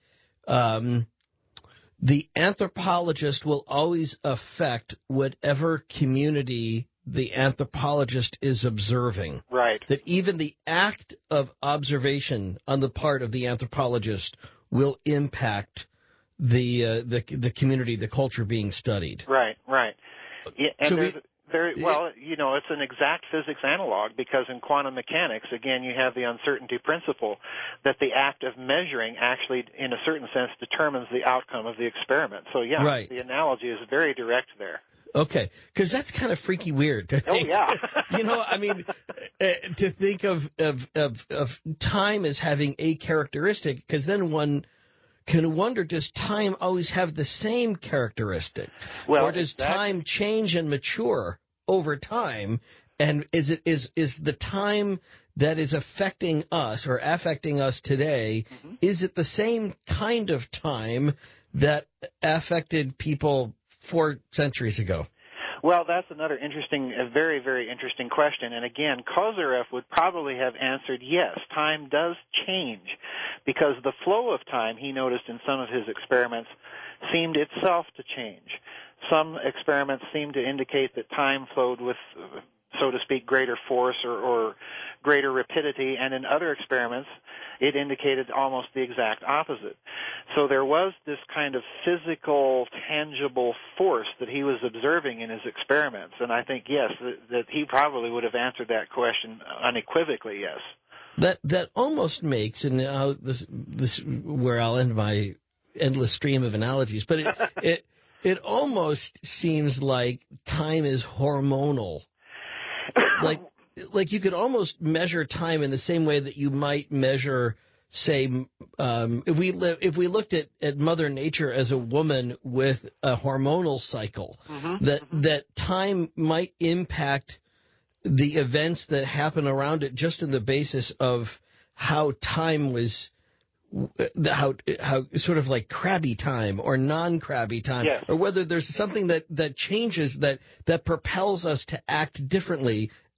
the anthropologist will always affect whatever community the anthropologist is observing. Right. That even the act of observation on the part of the anthropologist will impact the community, the culture being studied. Right. Yeah, and so it's an exact physics analog, because in quantum mechanics, again, you have the uncertainty principle that the act of measuring actually, in a certain sense, determines the outcome of the experiment. So, the analogy is very direct there. Okay, because that's kind of freaky weird to think. Oh, yeah. To think of time as having a characteristic, because then one can wonder, does time always have the same characteristic? Well, or does time change and mature over time? And is the time that is affecting us or affecting us today, is it the same kind of time that affected people 4 centuries ago? Well, that's another very, very interesting question. And again, Kozyrev would probably have answered yes, time does change, because the flow of time, he noticed in some of his experiments, seemed itself to change. Some experiments seemed to indicate that time flowed with, so to speak, greater force or greater rapidity, and in other experiments, it indicated almost the exact opposite. So there was this kind of physical, tangible force that he was observing in his experiments, and I think, yes, that he probably would have answered that question unequivocally, yes. That almost makes, and now this where I'll end my endless stream of analogies, but it almost seems like time is hormonal. Like you could almost measure time in the same way that you might measure, say, if we looked at Mother Nature as a woman with a hormonal cycle, that time might impact the events that happen around it just on the basis of how time was, how sort of like crabby time or non-crabby time, or whether there's something that changes that propels us to act differently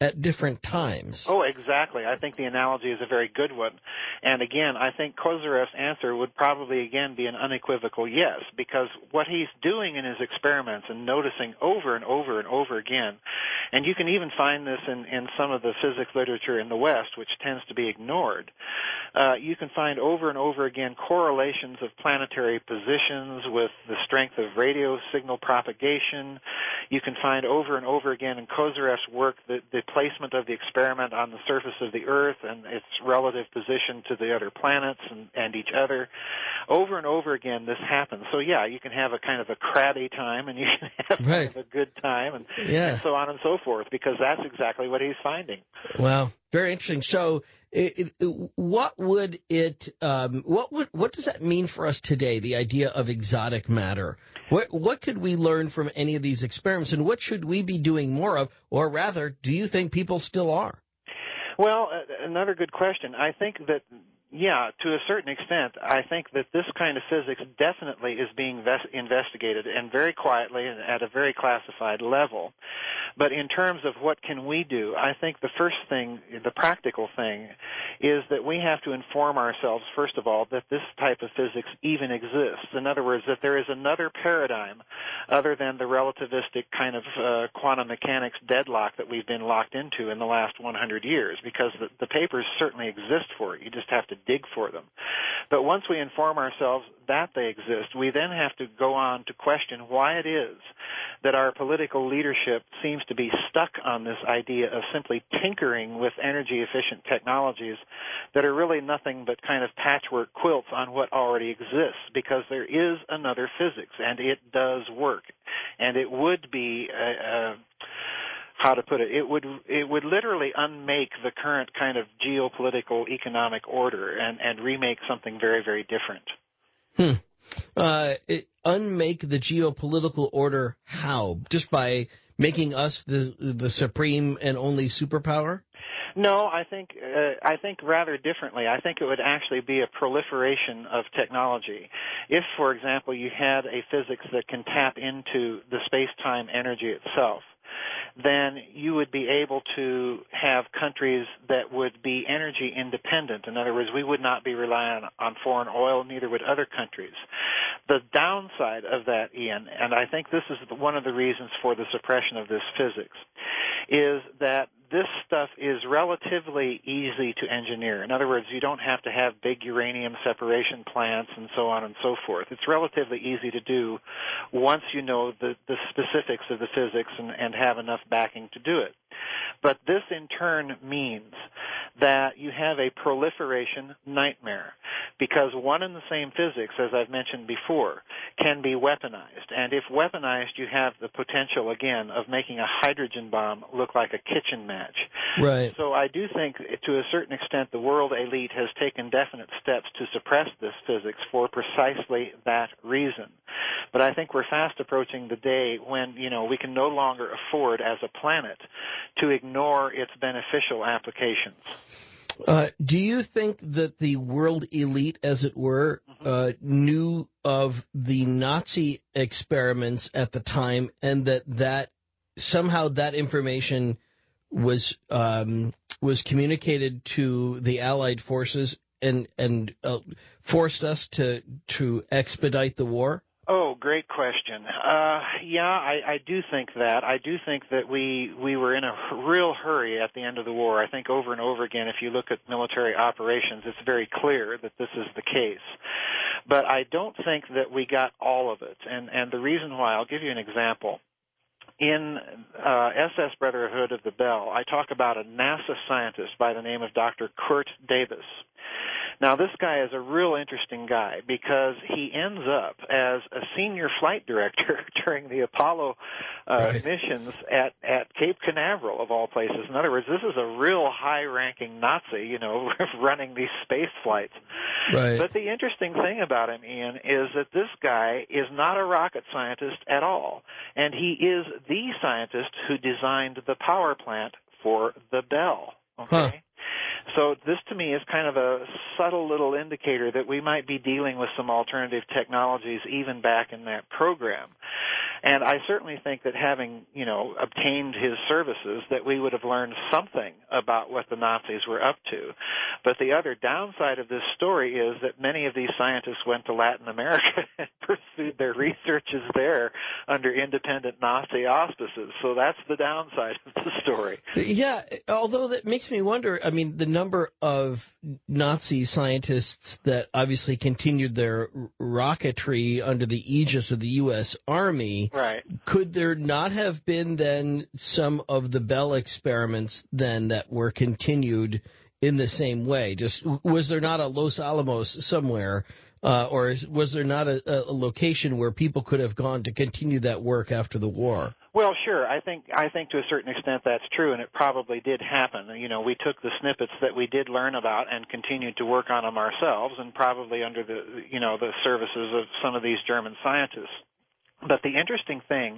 at different times. Oh, exactly. I think the analogy is a very good one. And again, I think Kozarev's answer would probably again be an unequivocal yes, because what he's doing in his experiments and noticing over and over and over again, and you can even find this in some of the physics literature in the West, which tends to be ignored, you can find over and over again correlations of planetary positions with the strength of radio signal propagation. You can find over and over again in Kozarev's work the placement of the experiment on the surface of the Earth and its relative position to the other planets and each other. Over and over again this happens. So yeah, you can have a kind of a crabby time and you can have kind of a good time and so on and so forth, because that's exactly what he's finding. Wow, very interesting. So what does that mean for us today, the idea of exotic matter? What could we learn from any of these experiments, and what should we be doing more of, or rather, do you think people still are? Well, another good question. I think that, yeah, to a certain extent, I think that this kind of physics definitely is being investigated, and very quietly and at a very classified level. But in terms of what can we do, I think the first thing, the practical thing, is that we have to inform ourselves, first of all, that this type of physics even exists. In other words, that there is another paradigm other than the relativistic kind of quantum mechanics deadlock that we've been locked into in the last 100 years, because the papers certainly exist for it. You just have to dig for them. But once we inform ourselves that they exist, we then have to go on to question why it is that our political leadership seems to be stuck on this idea of simply tinkering with energy-efficient technologies that are really nothing but kind of patchwork quilts on what already exists, because there is another physics, and it does work. And it would be how to put it? It would literally unmake the current kind of geopolitical economic order and remake something very, very different. Unmake the geopolitical order how? Just by making us the supreme and only superpower? No, I think rather differently. I think it would actually be a proliferation of technology. If, for example, you had a physics that can tap into the space-time energy itself, then you would be able to have countries that would be energy independent. In other words, we would not be relying on foreign oil, neither would other countries. The downside of that, Ian, and I think this is one of the reasons for the suppression of this physics, is that this stuff is relatively easy to engineer. In other words, you don't have to have big uranium separation plants and so on and so forth. It's relatively easy to do once you know the specifics of the physics and have enough backing to do it. But this in turn means that you have a proliferation nightmare, because one and the same physics, as I've mentioned before, can be weaponized. And if weaponized, you have the potential, again, of making a hydrogen bomb look like a kitchen match. Right. So I do think, to a certain extent, the world elite has taken definite steps to suppress this physics for precisely that reason. But I think we're fast approaching the day when, we can no longer afford as a planet to ignore its beneficial applications. Do you think that the world elite, as it were, knew of the Nazi experiments at the time, and that somehow that information was communicated to the Allied forces and forced us to expedite the war? Oh, great question. I do think that. I do think that we were in a real hurry at the end of the war. I think over and over again, if you look at military operations, it's very clear that this is the case. But I don't think that we got all of it. And the reason why, I'll give you an example. In SS Brotherhood of the Bell, I talk about a NASA scientist by the name of Dr. Kurt Davis. Now, this guy is a real interesting guy because he ends up as a senior flight director during the Apollo missions at Cape Canaveral, of all places. In other words, this is a real high-ranking Nazi, running these space flights. Right. But the interesting thing about him, Ian, is that this guy is not a rocket scientist at all, and he is the scientist who designed the power plant for the Bell. Okay? Huh. So this, to me, is kind of a subtle little indicator that we might be dealing with some alternative technologies even back in that program. And I certainly think that having, obtained his services, that we would have learned something about what the Nazis were up to. But the other downside of this story is that many of these scientists went to Latin America and pursued their researches there under independent Nazi auspices. So that's the downside of the story. Yeah, although that makes me wonder, I mean, the number of Nazi scientists that obviously continued their rocketry under the aegis of the U.S. Army. Right. Could there not have been then some of the Bell experiments then that were continued in the same way? Just was there not a Los Alamos somewhere, or was there not a location where people could have gone to continue that work after the war? Well, sure. I think to a certain extent that's true, and it probably did happen. We took the snippets that we did learn about and continued to work on them ourselves, and probably under the services of some of these German scientists. But the interesting thing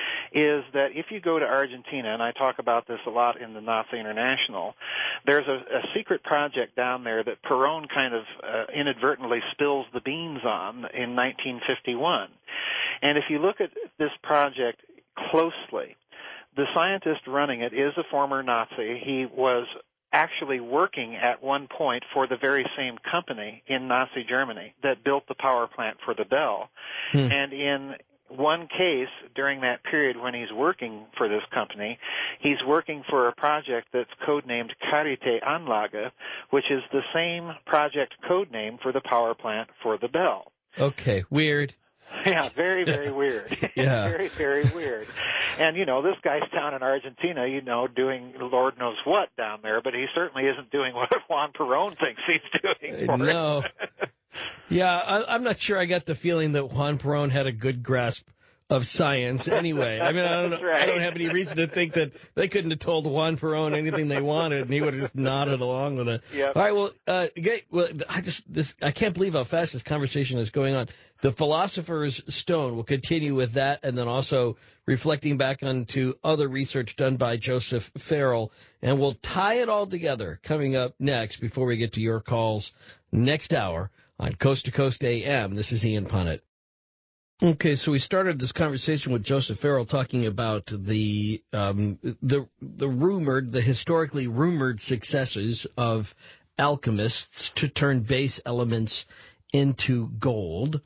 is that if you go to Argentina, and I talk about this a lot in the Nazi International, there's a secret project down there that Perón kind of inadvertently spills the beans on in 1951. And if you look at this project closely, the scientist running it is a former Nazi. He was actually working at one point for the very same company in Nazi Germany that built the power plant for the Bell. And in one case, during that period when he's working for this company, he's working for a project that's codenamed Karite Anlage, which is the same project codename for the power plant for the Bell. Okay, weird. Yeah, very, very weird. Yeah. Very, very weird. And, this guy's down in Argentina, doing Lord knows what down there, but he certainly isn't doing what Juan Perón thinks he's doing for No. it. Yeah, I'm not sure I got the feeling that Juan Perón had a good grasp of science anyway. I mean, I don't have any reason to think that they couldn't have told Juan Perón anything they wanted, and he would have just nodded along with it. Yep. All right, well, I can't believe how fast this conversation is going on. The Philosopher's Stone, we'll continue with that, and then also reflecting back onto other research done by Joseph Farrell, and we'll tie it all together coming up next before we get to your calls next hour on Coast to Coast AM. This is Ian Punnett. Okay, so we started this conversation with Joseph Farrell talking about the historically rumored successes of alchemists to turn base elements into gold.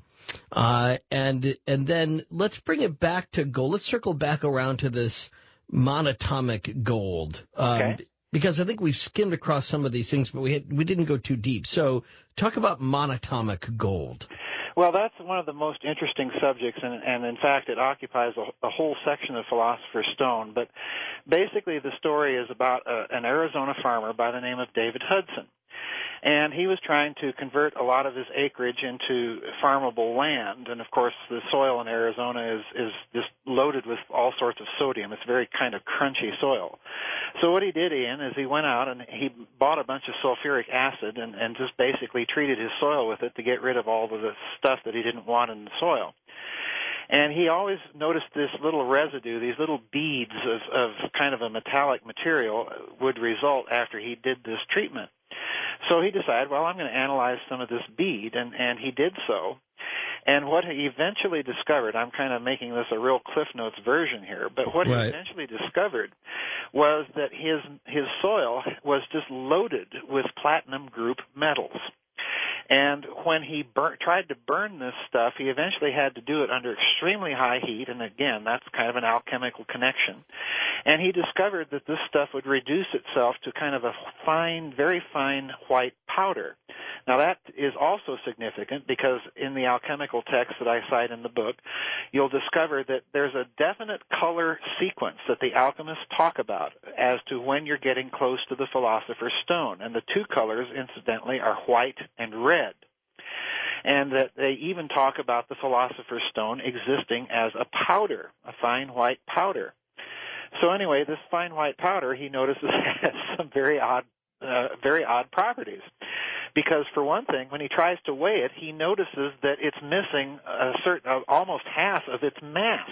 And then let's bring it back to gold. Let's circle back around to this monatomic gold. Okay. Because I think we've skimmed across some of these things, but we didn't go too deep. So talk about monatomic gold. Well, that's one of the most interesting subjects, and in fact, it occupies a whole section of Philosopher's Stone. But basically, the story is about an Arizona farmer by the name of David Hudson. And he was trying to convert a lot of his acreage into farmable land. And, of course, the soil in Arizona is just loaded with all sorts of sodium. It's very kind of crunchy soil. So what he did, Ian, is he went out and he bought a bunch of sulfuric acid and just basically treated his soil with it to get rid of all of the stuff that he didn't want in the soil. And he always noticed this little residue, these little beads of kind of a metallic material would result after he did this treatment. So he decided, well, I'm going to analyze some of this bead, and he did so. And what he eventually discovered, I'm kind of making this a real Cliff Notes version here, but what he eventually discovered was that his soil was just loaded with platinum group metals. And when he tried to burn this stuff, he eventually had to do it under extremely high heat, and again, that's kind of an alchemical connection. And he discovered that this stuff would reduce itself to kind of a fine, very fine white powder. Now that is also significant because in the alchemical text that I cite in the book, you'll discover that there's a definite color sequence that the alchemists talk about as to when you're getting close to the Philosopher's Stone. And the two colors, incidentally, are white and red. And that they even talk about the Philosopher's Stone existing as a powder, a fine white powder. So anyway, this fine white powder, he notices has some very odd properties. Because for one thing, when he tries to weigh it, he notices that it's missing almost half of its mass.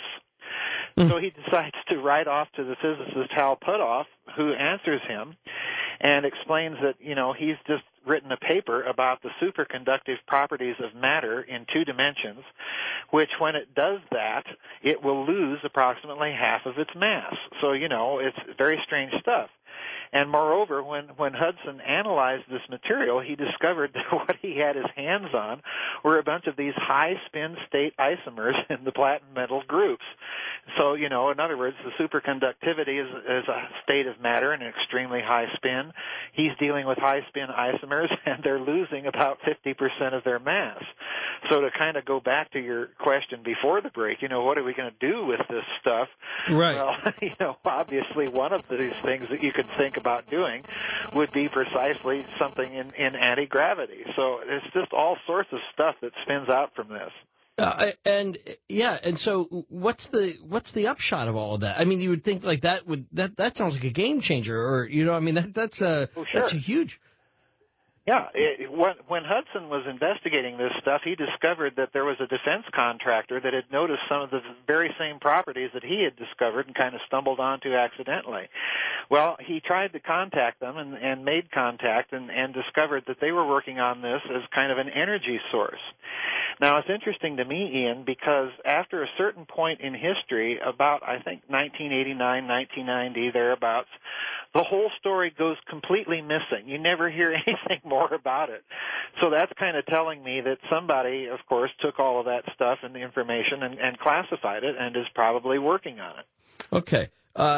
So he decides to write off to the physicist Hal Puthoff, who answers him and explains that, he's just written a paper about the superconductive properties of matter in 2 dimensions, which when it does that, it will lose approximately half of its mass. So, it's very strange stuff. And moreover, when Hudson analyzed this material, he discovered that what he had his hands on were a bunch of these high-spin state isomers in the platinum metal groups. So, in other words, the superconductivity is a state of matter in an extremely high spin. He's dealing with high-spin isomers, and they're losing about 50% of their mass. So to kind of go back to your question before the break, what are we going to do with this stuff? Right. Well, obviously one of these things that you could think about doing would be precisely something in anti-gravity. So it's just all sorts of stuff that spins out from this. And so what's the upshot of all of that? I mean, you would think like that sounds like a game changer, or that's a huge. Yeah, when Hudson was investigating this stuff, he discovered that there was a defense contractor that had noticed some of the very same properties that he had discovered and kind of stumbled onto accidentally. Well, he tried to contact them and made contact and discovered that they were working on this as kind of an energy source. Now, it's interesting to me, Ian, because after a certain point in history, about, I think, 1989, 1990, thereabouts, the whole story goes completely missing. You never hear anything more about it. So that's kind of telling me that somebody, of course, took all of that stuff and the information and classified it and is probably working on it. Okay.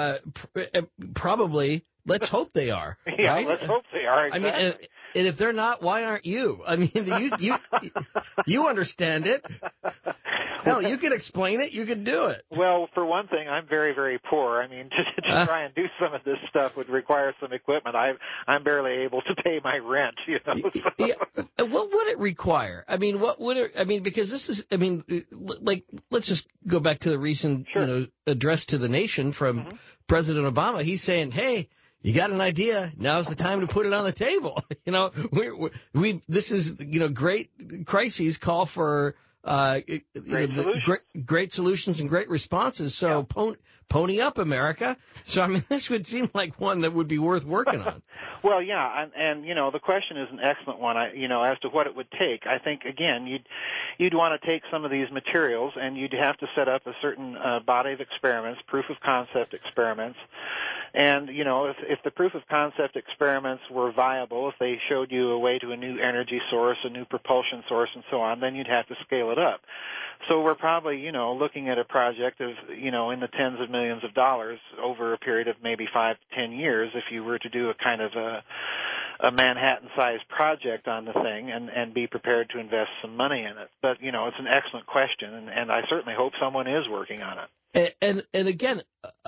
Probably. Let's hope they are. Yeah, right? Let's hope they are. Exactly. I mean, and if they're not, why aren't you? I mean, you understand it. Hell, you can explain it. You can do it. Well, for one thing, I'm very, very poor. I mean, to try and do some of this stuff would require some equipment. I'm barely able to pay my rent. So. Yeah. What would it require? I mean, what would it? I mean, because this is. I mean, like, let's just go back to the recent, address to the nation from President Obama. He's saying, "Hey, you got an idea? Now's the time to put it on the table." This is great crises call for great solutions and great responses. So pony up, America. So I mean, this would seem like one that would be worth working on. Well, yeah, and the question is an excellent one. As to what it would take. I think again, you'd want to take some of these materials and you'd have to set up a certain body of experiments, proof of concept experiments. And, if the proof of concept experiments were viable, if they showed you a way to a new energy source, a new propulsion source, and so on, then you'd have to scale it up. So we're probably, looking at a project of, in the tens of millions of dollars over a period of maybe 5 to 10 years if you were to do a kind of a Manhattan-sized project on the thing and be prepared to invest some money in it. But, it's an excellent question, and I certainly hope someone is working on it. And again,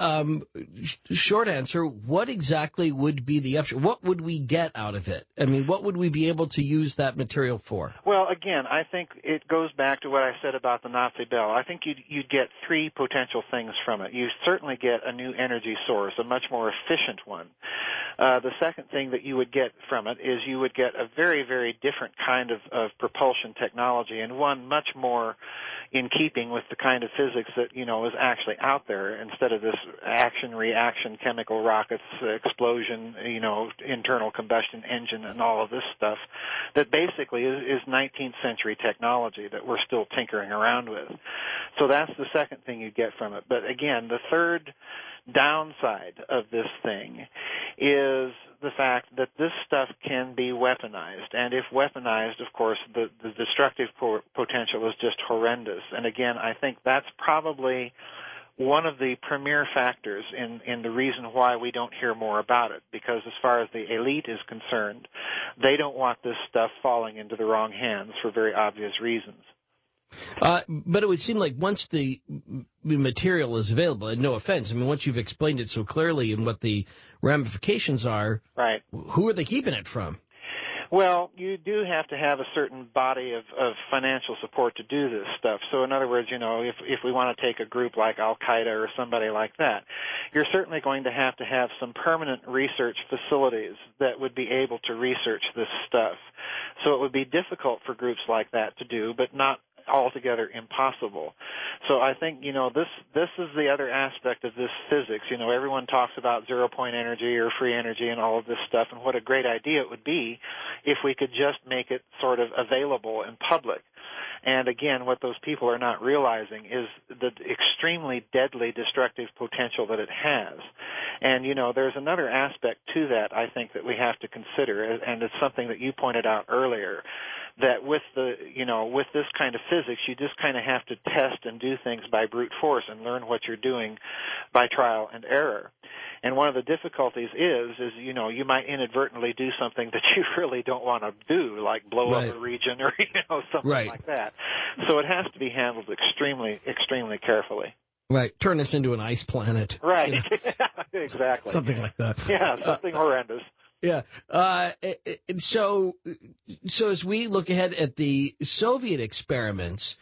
short answer, what exactly would be the upshot? What would we get out of it? I mean, what would we be able to use that material for? Well, again, I think it goes back to what I said about the Nazi Bell. I think you'd get 3 potential things from it. You certainly get a new energy source, a much more efficient one. The second thing that you would get from it is you would get a very, very different kind of propulsion technology, and one much more in keeping with the kind of physics that, is actually out there instead of this action-reaction chemical rockets, explosion, internal combustion engine and all of this stuff that basically is 19th century technology that we're still tinkering around with. So that's the second thing you get from it. But again, the third downside of this thing is the fact that this stuff can be weaponized. And if weaponized, of course, the destructive potential is just horrendous. And again, I think that's probably one of the premier factors in the reason why we don't hear more about it, because as far as the elite is concerned, they don't want this stuff falling into the wrong hands for very obvious reasons. But it would seem like once the material is available, and no offense, I mean, once you've explained it so clearly and what the ramifications are, right? Who are they keeping it from? Well, you do have to have a certain body of financial support to do this stuff. So in other words, if we want to take a group like Al-Qaeda or somebody like that, you're certainly going to have some permanent research facilities that would be able to research this stuff. So it would be difficult for groups like that to do, but not altogether impossible. So I think, this is the other aspect of this physics. Everyone talks about zero-point energy or free energy and all of this stuff, and what a great idea it would be if we could just make it sort of available in public. And again, what those people are not realizing is the extremely deadly destructive potential that it has. And, there's another aspect to that, I think, that we have to consider, and it's something that you pointed out earlier, that with with this kind of physics, you just kind of have to test and do things by brute force and learn what you're doing by trial and error. And one of the difficulties is you might inadvertently do something that you really don't want to do, like blow up a region or something like that. So it has to be handled extremely, extremely carefully. Right, turn this into an ice planet. Right, exactly. Something like that. Yeah, something horrendous. Yeah. So as we look ahead at the Soviet experiments,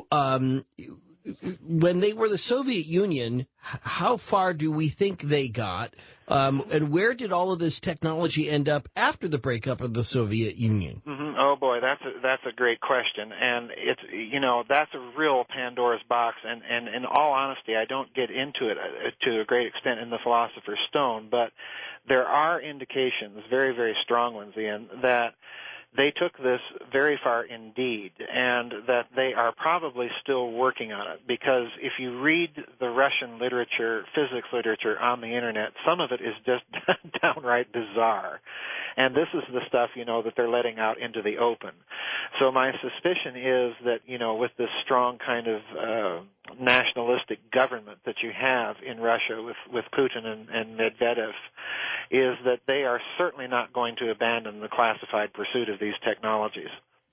when they were the Soviet Union, how far do we think they got? And where did all of this technology end up after the breakup of the Soviet Union? Mm-hmm. Oh boy, that's a great question, and it's that's a real Pandora's box. And in all honesty, I don't get into it to a great extent in the Philosopher's Stone, but there are indications, very, very strong ones, Ian, that they took this very far indeed, and that they are probably still working on it, because if you read the Russian literature, physics literature on the Internet, some of it is just downright bizarre. And this is the stuff, that they're letting out into the open. So my suspicion is that, with this strong kind of nationalistic government that you have in Russia with Putin and Medvedev, is that they are certainly not going to abandon the classified pursuit of these technologies.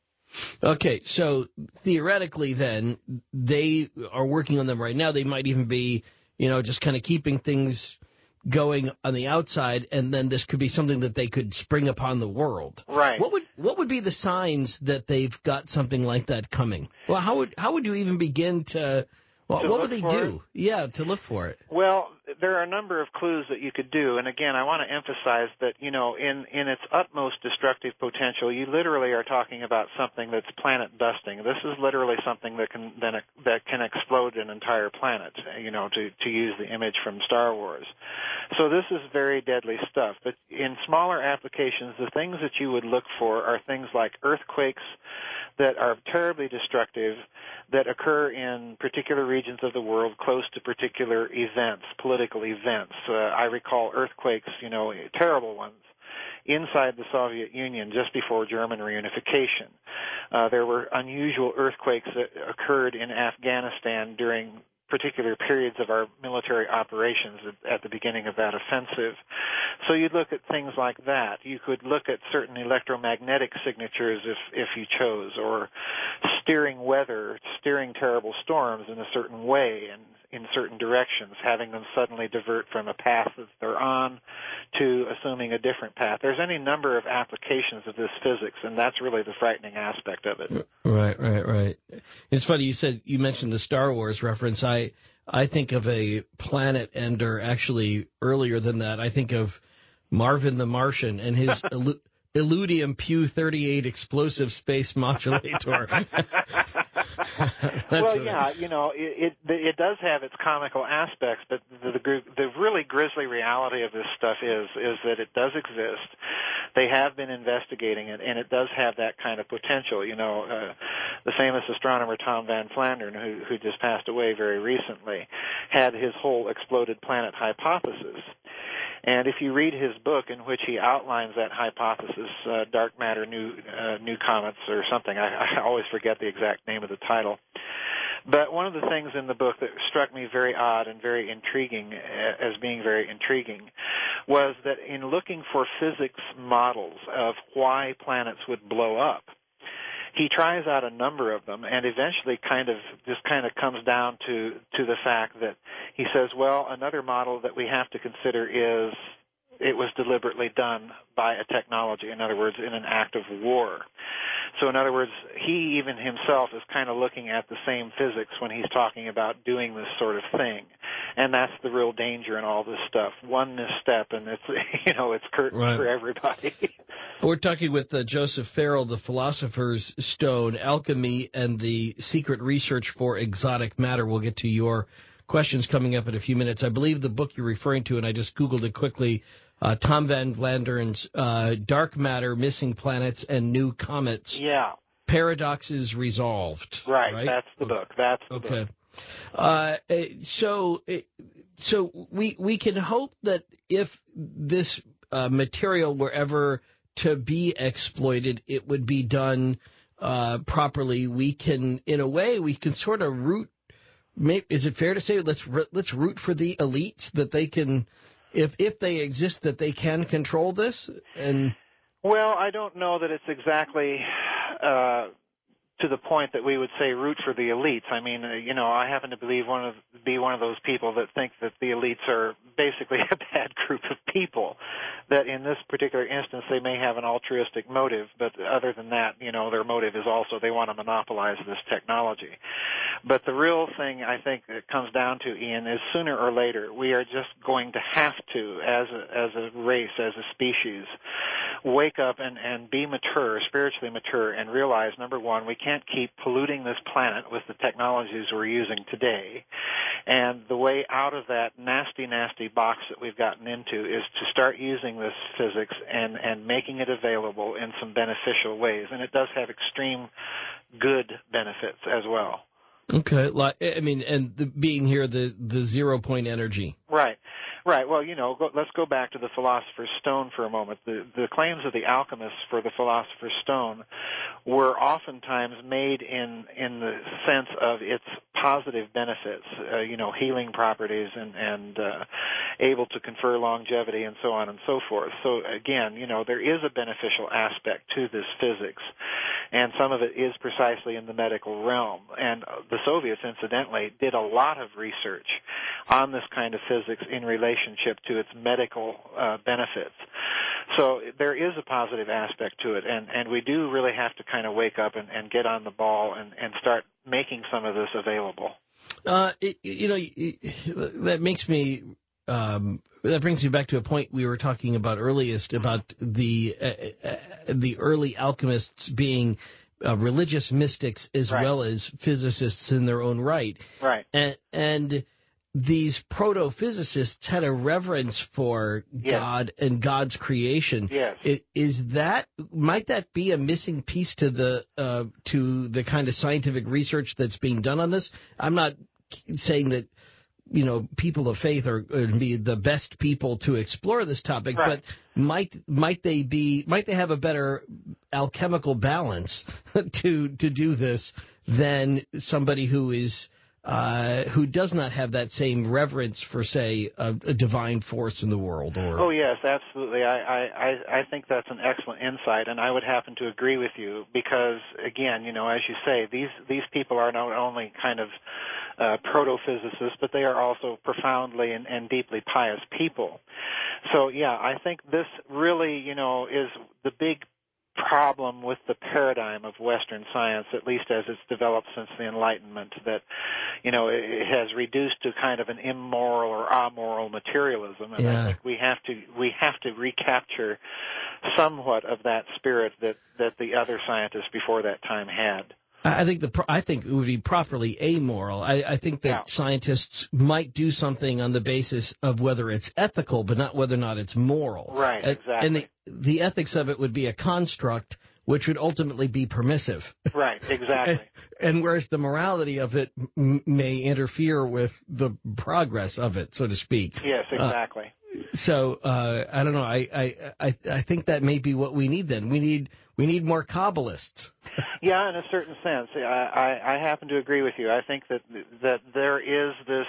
Okay, so theoretically then, they are working on them right now. They might even be, just kind of keeping things going on the outside, and then this could be something that they could spring upon the world. Right. What would be the signs that they've got something like that coming? Well, how would you even begin to... Well, what would they do? Yeah, to look for it. Well, there are a number of clues that you could do, and again, I want to emphasize that, in its utmost destructive potential, you literally are talking about something that's planet-busting. This is literally something that can explode an entire planet, to use the image from Star Wars. So this is very deadly stuff. But in smaller applications, the things that you would look for are things like earthquakes that are terribly destructive, that occur in particular regions of the world close to particular events, political events. I recall earthquakes, terrible ones, inside the Soviet Union just before German reunification. There were unusual earthquakes that occurred in Afghanistan during particular periods of our military operations at the beginning of that offensive. So you'd look at things like that. You could look at certain electromagnetic signatures if you chose, or steering weather, steering terrible storms in a certain way and in certain directions, having them suddenly divert from a path that they're on to assuming a different path. There's any number of applications of this physics, and that's really the frightening aspect of it. Right. It's funny, you mentioned the Star Wars reference. I think of a planet ender actually earlier than that. I think of Marvin the Martian and his Illudium Pew 38 explosive space modulator. Well, yeah, it does have its comical aspects, but the really grisly reality of this stuff is that it does exist. They have been investigating it, and it does have that kind of potential. The famous astronomer Tom Van Flandern, who just passed away very recently, had his whole exploded planet hypothesis. And if you read his book in which he outlines that hypothesis, Dark Matter, New Comets or something, I always forget the exact name of the title. But one of the things in the book that struck me very odd and very intriguing, as being very intriguing, was that in looking for physics models of why planets would blow up, he tries out a number of them and eventually kind of comes down to the fact that he says, well, another model that we have to consider is it was deliberately done by a technology, in other words, in an act of war. So in other words, he even himself is kind of looking at the same physics when he's talking about doing this sort of thing. And that's the real danger in all this stuff. One misstep and it's curtains for everybody. We're talking with Joseph Farrell, The Philosopher's Stone, Alchemy, and the Secret Research for Exotic Matter. We'll get to your questions coming up in a few minutes. I believe the book you're referring to, and I just Googled it quickly, Tom Van Vlander's Dark Matter, Missing Planets, and New Comets. Yeah. Paradoxes Resolved. Right? That's the book. That's the book. So we can hope that if this material were ever to be exploited, it would be done properly. We can, in a way, sort of root. Is it fair to say let's root for the elites that they can, if they exist, that they can control this? And well, I don't know that it's exactly to the point that we would say root for the elites. I mean, I happen to be one of those people that think that the elites are basically a bad group of people, that in this particular instance they may have an altruistic motive, but other than that, their motive is also they want to monopolize this technology. But the real thing I think it comes down to, Ian, is sooner or later we are just going to have to, as a race, as a species, wake up and be mature, spiritually mature, and realize, number one, we can't keep polluting this planet with the technologies we're using today. And the way out of that nasty, nasty box that we've gotten into is to start using this physics and making it available in some beneficial ways. And it does have extreme good benefits as well. Okay. I mean, and being here, the 0-point energy. Right. Well, let's go back to the Philosopher's Stone for a moment. The claims of the alchemists for the Philosopher's Stone were oftentimes made in the sense of its positive benefits, healing properties and able to confer longevity and so on and so forth. So again, there is a beneficial aspect to this physics, and some of it is precisely in the medical realm. And the Soviets, incidentally, did a lot of research on this kind of physics in relationship to its medical benefits. So there is a positive aspect to it, and we do really have to kind of wake up and get on the ball and start making some of this available. That makes me that brings me back to a point we were talking about earliest about the early alchemists being religious mystics as well as physicists in their own right. Right. And these proto-physicists had a reverence for God and God's creation. Yes. Might that be a missing piece to the kind of scientific research that's being done on this? I'm not saying that people of faith are going to be the best people to explore this topic, but might they have a better alchemical balance to do this than somebody who does not have that same reverence for, say, a divine force in the world? Oh, yes, absolutely. I think that's an excellent insight, and I would happen to agree with you because, again, as you say, these people are not only kind of proto-physicists, but they are also profoundly and deeply pious people. So, yeah, I think this really, is the big problem with the paradigm of Western science, at least as it's developed since the Enlightenment, that, it has reduced to kind of an immoral or amoral materialism. And I think we have to recapture somewhat of that spirit that the other scientists before that time had. I think it would be properly amoral. I think that scientists might do something on the basis of whether it's ethical, but not whether or not it's moral. Right, exactly. And the ethics of it would be a construct which would ultimately be permissive. Right, exactly. and whereas the morality of it may interfere with the progress of it, so to speak. Yes, exactly. So I don't know. I think that may be what we need then. We need more Kabbalists. Yeah, in a certain sense, I happen to agree with you. I think that there is this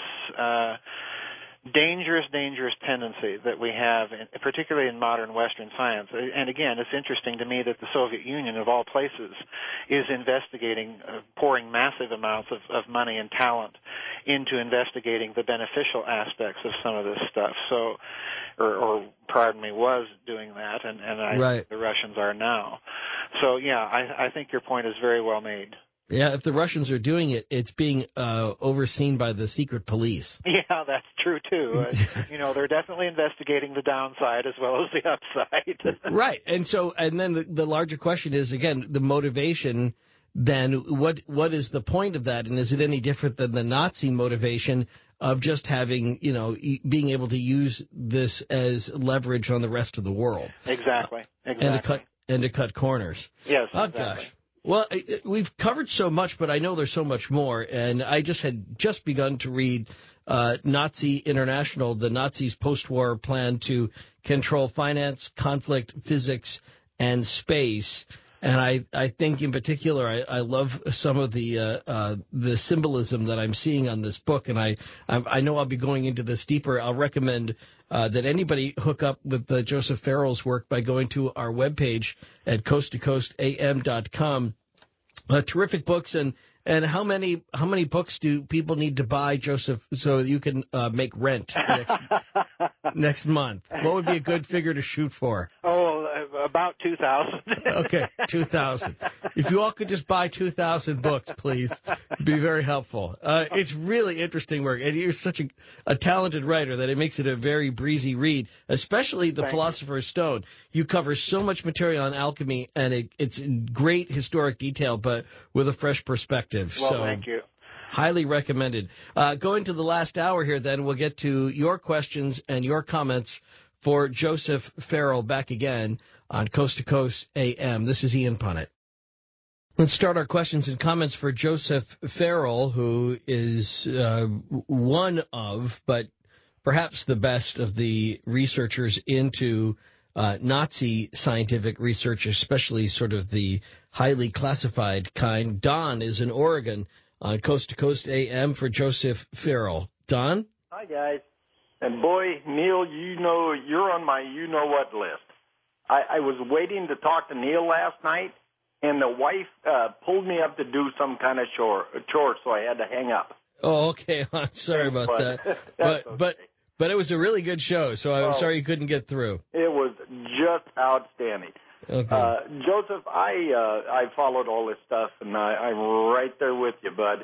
dangerous tendency that we have, particularly in modern Western science. And again, it's interesting to me that the Soviet Union, of all places, is investigating, pouring massive amounts of money and talent into investigating the beneficial aspects of some of this stuff. So, or pardon me, was doing that, and I think the Russians are now. So, yeah, I think your point is very well made. Yeah, if the Russians are doing it, it's being overseen by the secret police. Yeah, that's true, too. They're definitely investigating the downside as well as the upside. Right. And then the larger question is, again, the motivation. Then what is the point of that? And is it any different than the Nazi motivation of just having, being able to use this as leverage on the rest of the world? Exactly. And to cut corners. Yes, oh, exactly. Gosh. Well, we've covered so much, but I know there's so much more. And I had just begun to read Nazi International, the Nazis' post-war plan to control finance, conflict, physics, and space. And I think in particular I love some of the symbolism that I'm seeing on this book, and I know I'll be going into this deeper. I'll recommend that anybody hook up with Joseph Farrell's work by going to our webpage at coasttocoastam.com. Terrific books, and how many books do people need to buy, Joseph, so you can make rent next month? What would be a good figure to shoot for? Oh, about 2,000. Okay, 2,000. If you all could just buy 2,000 books, please, it'd be very helpful. It's really interesting work, and you're such a talented writer that it makes it a very breezy read, especially The Philosopher's Stone. You cover so much material on alchemy, and it's in great historic detail, but with a fresh perspective. Well, thank you. Highly recommended. Going to the last hour here, then, we'll get to your questions and your comments for Joseph Farrell back again on Coast to Coast AM. This is Ian Punnett. Let's start our questions and comments for Joseph Farrell, who is one of, but perhaps the best of the researchers into Nazi scientific research, especially sort of the highly classified kind. Don is in Oregon on Coast to Coast AM for Joseph Farrell. Don? Hi, guys. And boy, Neil, you're on my you-know-what list. I was waiting to talk to Neil last night, and the wife pulled me up to do some kind of chore, so I had to hang up. Oh, okay. I'm sorry about that. But it was a really good show, so I'm sorry you couldn't get through. It was just outstanding. Okay. Joseph, I followed all this stuff, and I'm right there with you, bud.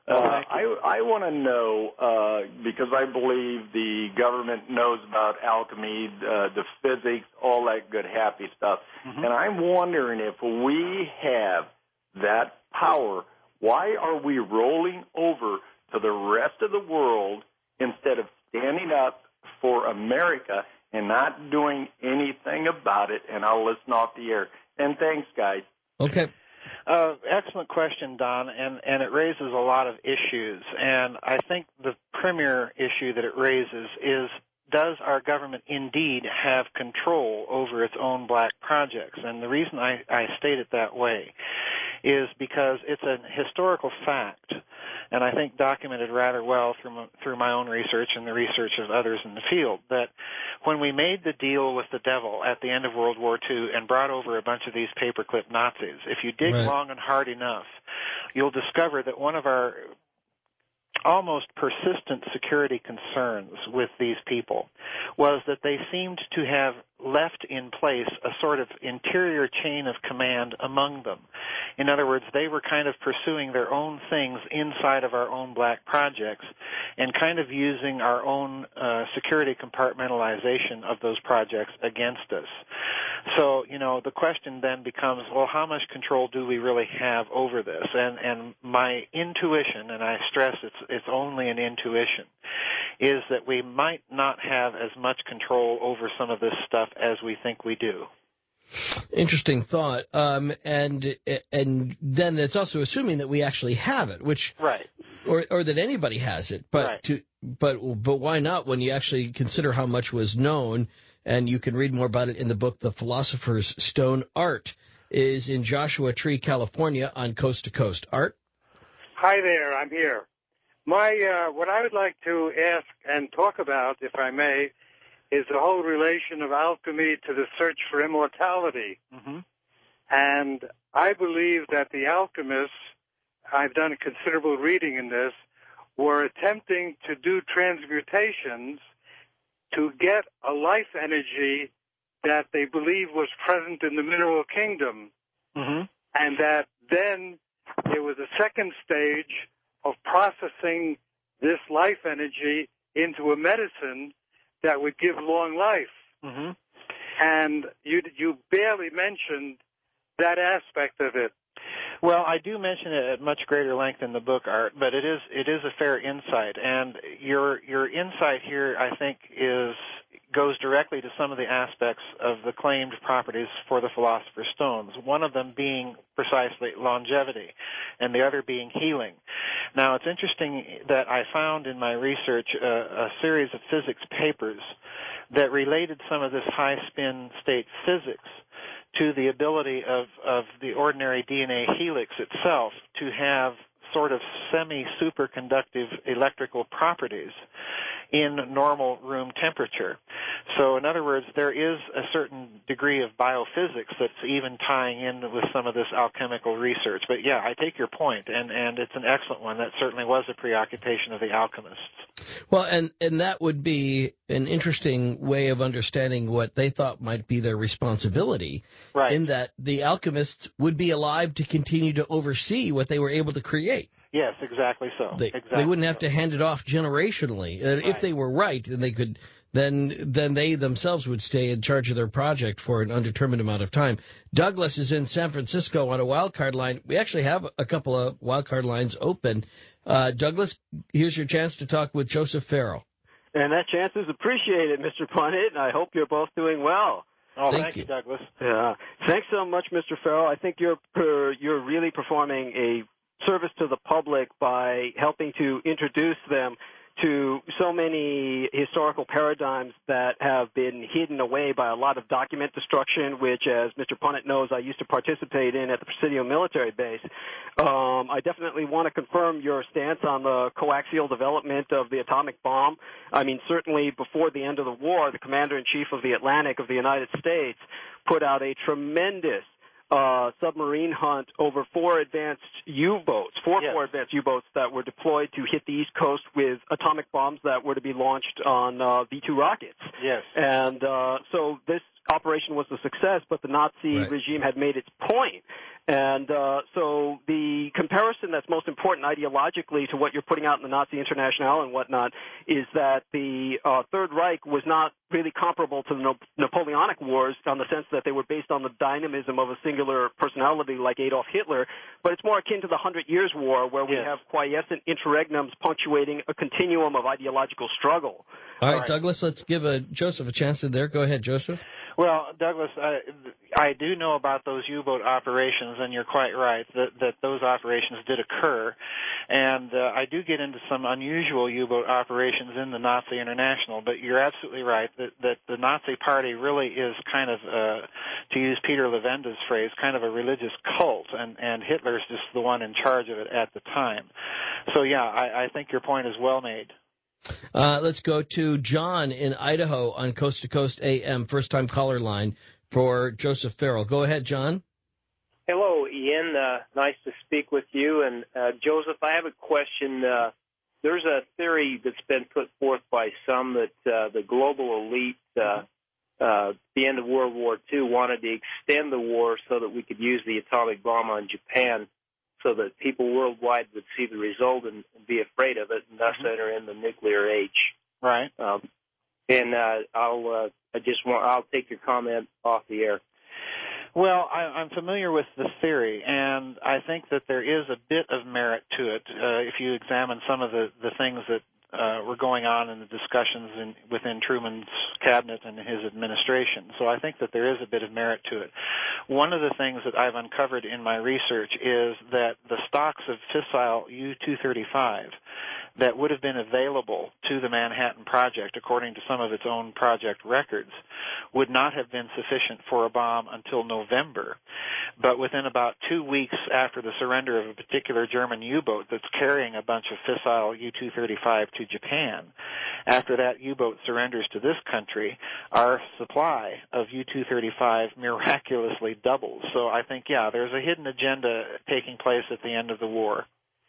I want to know, because I believe the government knows about alchemy, the physics, all that good, happy stuff. Mm-hmm. And I'm wondering if we have that power, why are we rolling over to the rest of the world instead of standing up for America and not doing anything about it? And I'll listen off the air. And thanks, guys. Okay. Excellent question, Don, and it raises a lot of issues. And I think the premier issue that it raises is, does our government indeed have control over its own black projects? And the reason I state it that way is because it's a historical fact, and I think documented rather well through my own research and the research of others in the field, that when we made the deal with the devil at the end of World War II and brought over a bunch of these paperclip Nazis, if you dig long and hard enough, you'll discover that one of our almost persistent security concerns with these people was that they seemed to have left in place a sort of interior chain of command among them. In other words, they were kind of pursuing their own things inside of our own black projects and kind of using our own security compartmentalization of those projects against us. So, the question then becomes, well, how much control do we really have over this? And my intuition, and I stress it's only an intuition, is that we might not have as much control over some of this stuff as we think we do. Interesting thought. And then it's also assuming that we actually have it, which or that anybody has it. But but why not when you actually consider how much was known? And you can read more about it in the book, The Philosopher's Stone. Art is in Joshua Tree, California, on Coast to Coast. Art? Hi there, I'm here. What I would like to ask and talk about, if I may, is the whole relation of alchemy to the search for immortality. Mm-hmm. And I believe that the alchemists, I've done considerable reading in this, were attempting to do transmutations to get a life energy that they believe was present in the mineral kingdom, mm-hmm. and that then there was a second stage of processing this life energy into a medicine that would give long life. Mm-hmm. And you barely mentioned that aspect of it. Well, I do mention it at much greater length in the book, Art, but it is a fair insight, and your insight here, I think, goes directly to some of the aspects of the claimed properties for the Philosopher's Stones. One of them being precisely longevity, and the other being healing. Now, it's interesting that I found in my research a series of physics papers that related some of this high-spin state physics to the ability of the ordinary DNA helix itself to have sort of semi-superconductive electrical properties in normal room temperature. So in other words, there is a certain degree of biophysics that's even tying in with some of this alchemical research. But yeah, I take your point, and it's an excellent one. That certainly was a preoccupation of the alchemists. Well, and that would be an interesting way of understanding what they thought might be their responsibility, right, in that the alchemists would be alive to continue to oversee what they were able to create. Yes, exactly so. They wouldn't have to hand it off generationally. Right. If they were right, and they could, then they themselves would stay in charge of their project for an undetermined amount of time. Douglas is in San Francisco on a wildcard line. We actually have a couple of wildcard lines open. Douglas, here's your chance to talk with Joseph Farrell. And that chance is appreciated, Mr. Punnett, and I hope you're both doing well. Oh, thank you, Douglas. Yeah. Thanks so much, Mr. Farrell. I think you're really performing a service to the public by helping to introduce them to so many historical paradigms that have been hidden away by a lot of document destruction, which, as Mr. Punnett knows, I used to participate in at the Presidio military base. I definitely want to confirm your stance on the coaxial development of the atomic bomb. I mean, certainly before the end of the war, the Commander-in-Chief of the Atlantic of the United States put out a tremendous submarine hunt over four advanced U-boats that were deployed to hit the East Coast with atomic bombs that were to be launched on V-2 rockets. Yes. And so this operation was a success, but the Nazi regime had made its point. And so the comparison that's most important ideologically to what you're putting out in the Nazi International and whatnot is that the Third Reich was not really comparable to the Napoleonic Wars in the sense that they were based on the dynamism of a singular personality like Adolf Hitler, but it's more akin to the 100 Years' War where we have quiescent interregnums punctuating a continuum of ideological struggle. All right, Douglas, let's give Joseph a chance in there. Go ahead, Joseph. Well, Douglas, I do know about those U-boat operations, and you're quite right that those operations did occur. And I do get into some unusual U-boat operations in the Nazi International, but you're absolutely right that the Nazi Party really is kind of, to use Peter Levenda's phrase, kind of a religious cult, and Hitler's just the one in charge of it at the time. So, yeah, I think your point is well made. Let's go to John in Idaho on Coast to Coast AM, first-time caller line for Joseph Farrell. Go ahead, John. Hello, Ian. Nice to speak with you. And Joseph, I have a question. There's a theory that's been put forth by some that the global elite, at the end of World War II, wanted to extend the war so that we could use the atomic bomb on Japan, so that people worldwide would see the result and be afraid of it, and thus enter in the nuclear age. Right. And I'll take your comment off the air. Well, I'm familiar with the theory, and I think that there is a bit of merit to it if you examine some of the things that were going on in the discussions within Truman's cabinet and his administration. So I think that there is a bit of merit to it. One of the things that I've uncovered in my research is that the stocks of fissile U-235 that would have been available to the Manhattan Project, according to some of its own project records, would not have been sufficient for a bomb until November. But within about 2 weeks after the surrender of a particular German U-boat that's carrying a bunch of fissile U-235 to Japan, after that U-boat surrenders to this country, our supply of U-235 miraculously doubles. So I think, there's a hidden agenda taking place at the end of the war.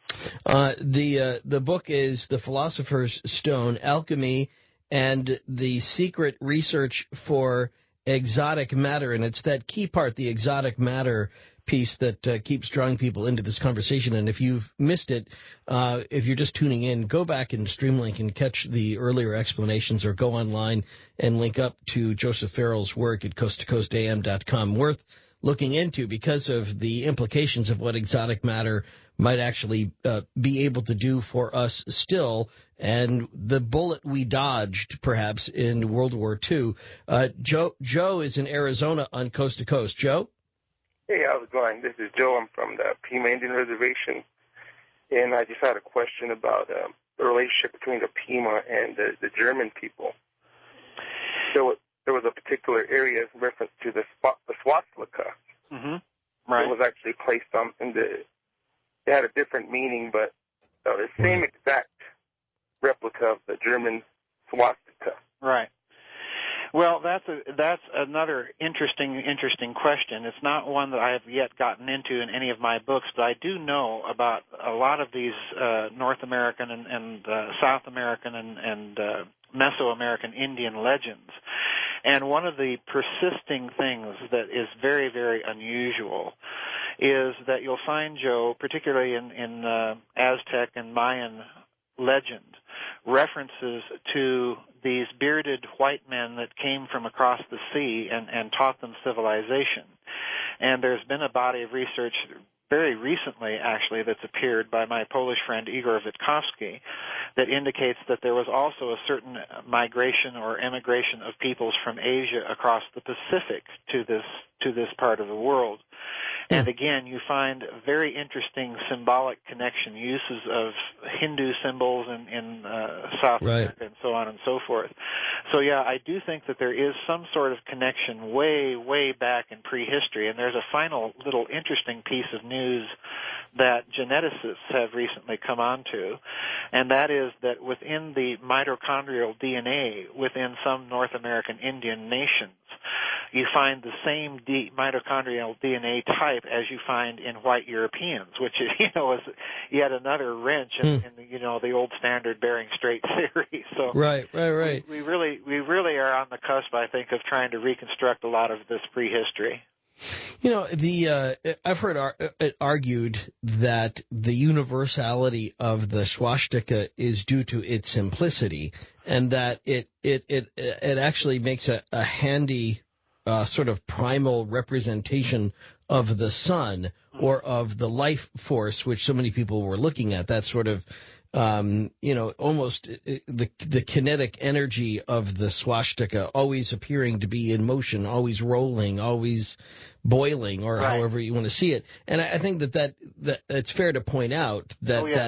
The book is The Philosopher's Stone, Alchemy and the Secret Research for Exotic Matter, and it's that key part, the exotic matter piece that keeps drawing people into this conversation. And if you've missed it, if you're just tuning in, go back and Streamlink and catch the earlier explanations, or go online and link up to Joseph Farrell's work at coasttocoastam.com. Worth looking into because of the implications of what exotic matter might actually be able to do for us still, and the bullet we dodged, perhaps, in World War II. Joe is in Arizona on Coast to Coast. Joe? Hey, how's it going? This is Joe. I'm from the Pima Indian Reservation, and I just had a question about the relationship between the Pima and the German people. There was a particular area in reference to the swastika. Mm-hmm. Right. It was actually placed it had a different meaning, but the same exact replica of the German swastika. Right. Well, that's another interesting question. It's not one that I have yet gotten into in any of my books, but I do know about a lot of these North American and South American and Mesoamerican Indian legends. And one of the persisting things that is very, very unusual is that you'll find, Joe, particularly in Aztec and Mayan legend, references to these bearded white men that came from across the sea and taught them civilization. And there's been a body of research very recently, actually, that's appeared by my Polish friend Igor Witkowski that indicates that there was also a certain migration or emigration of peoples from Asia across the Pacific to this part of the world. And again, you find very interesting symbolic connection, uses of Hindu symbols in South America and so on and so forth. So, yeah, I do think that there is some sort of connection way, way back in prehistory. And there's a final little interesting piece of news that geneticists have recently come onto, and that is that within the mitochondrial DNA within some North American Indian nations, you find the same mitochondrial DNA type as you find in white Europeans, which is, is yet another wrench in the old standard Bering Strait theory. So right. We really are on the cusp, I think, of trying to reconstruct a lot of this prehistory. I've heard it argued that the universality of the swastika is due to its simplicity, and that it actually makes a handy sort of primal representation of the sun or of the life force, which so many people were looking at. That sort of almost the kinetic energy of the swastika, always appearing to be in motion, always rolling, always boiling, or however you want to see it. And I think that it's fair to point out that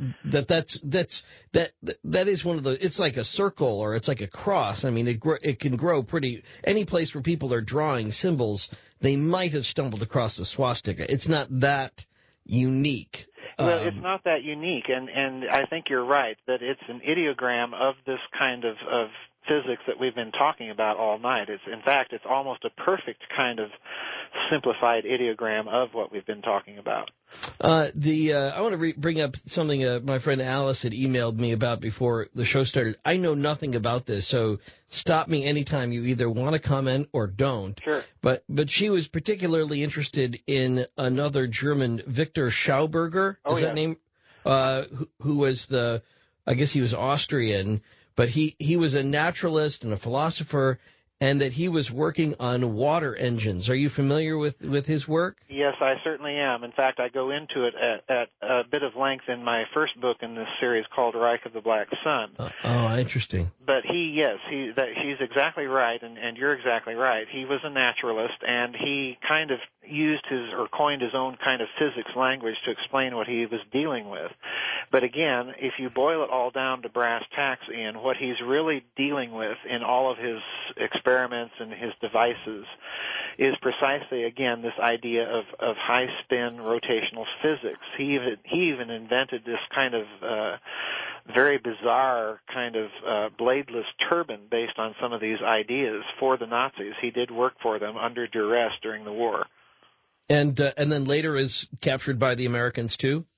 that is one of the. It's like a circle or it's like a cross. I mean, it can grow pretty any place where people are drawing symbols. They might have stumbled across the swastika. It's not that unique. Well, it's not that unique, and I think you're right that it's an ideogram of this kind of physics that we've been talking about all night. In fact, it's almost a perfect kind of simplified ideogram of what we've been talking about. I want to bring up something my friend Alice had emailed me about before the show started. I know nothing about this, so stop me anytime you either want to comment or don't. Sure. But she was particularly interested in another German, Victor Schauberger. That name? Who was I guess he was Austrian, but he was a naturalist and a philosopher, and that he was working on water engines. Are you familiar with his work? Yes, I certainly am. In fact, I go into it at a bit of length in my first book in this series called Reich of the Black Sun. Interesting. But he's exactly right, and you're exactly right. He was a naturalist, and he kind of used coined his own kind of physics language to explain what he was dealing with. But again, if you boil it all down to brass tacks, Ian, what he's really dealing with in all of his experiments and his devices is precisely, again, this idea of high-spin rotational physics. He even invented this kind of very bizarre kind of bladeless turbine based on some of these ideas for the Nazis. He did work for them under duress during the war. And then later is captured by the Americans, too?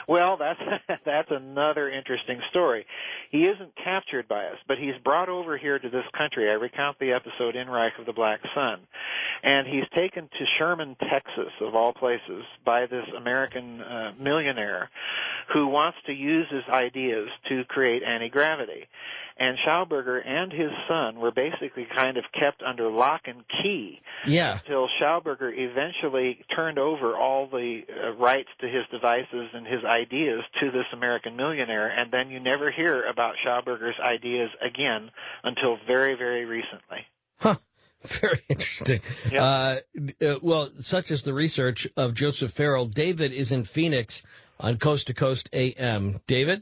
Well, that's another interesting story. He isn't captured by us, but he's brought over here to this country. I recount the episode in Reich of the Black Sun. And he's taken to Sherman, Texas, of all places, by this American millionaire who wants to use his ideas to create anti-gravity. And Schauberger and his son were basically kind of kept under lock and key until Schauberger eventually turned over all the rights to his devices and his ideas to this American millionaire, and then you never hear about Schauberger's ideas again until very, very recently. Huh. Very interesting. Yep. Well, such is the research of Joseph Farrell. David is in Phoenix on Coast to Coast AM. David?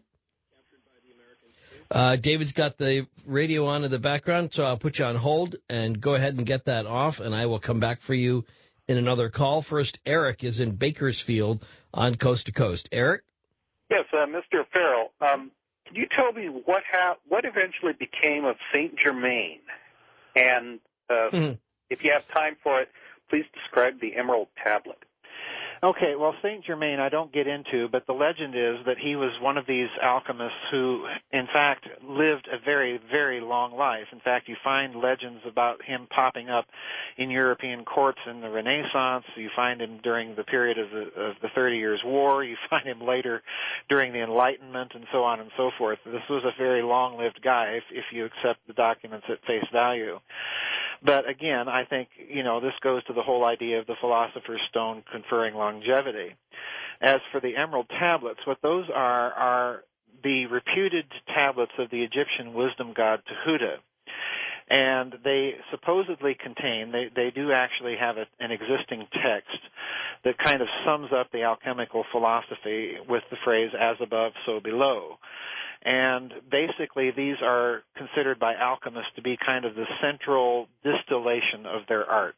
David's got the radio on in the background, so I'll put you on hold and go ahead and get that off, and I will come back for you in another call. First, Eric is in Bakersfield on Coast to Coast. Eric? Yes, Mr. Farrell, can you tell me what eventually became of Saint Germain? And if you have time for it, please describe the Emerald Tablet. Okay, well, Saint Germain I don't get into, but the legend is that he was one of these alchemists who, in fact, lived a very, very long life. In fact, you find legends about him popping up in European courts in the Renaissance. You find him during the period of the 30 Years' War. You find him later during the Enlightenment and so on and so forth. This was a very long-lived guy if you accept the documents at face value. But again, I think, this goes to the whole idea of the Philosopher's Stone conferring longevity. As for the Emerald Tablets, what those are the reputed tablets of the Egyptian wisdom god Tehuta. And they supposedly contain, they do actually have an existing text that kind of sums up the alchemical philosophy with the phrase, as above, so below. And basically, these are considered by alchemists to be kind of the central distillation of their art.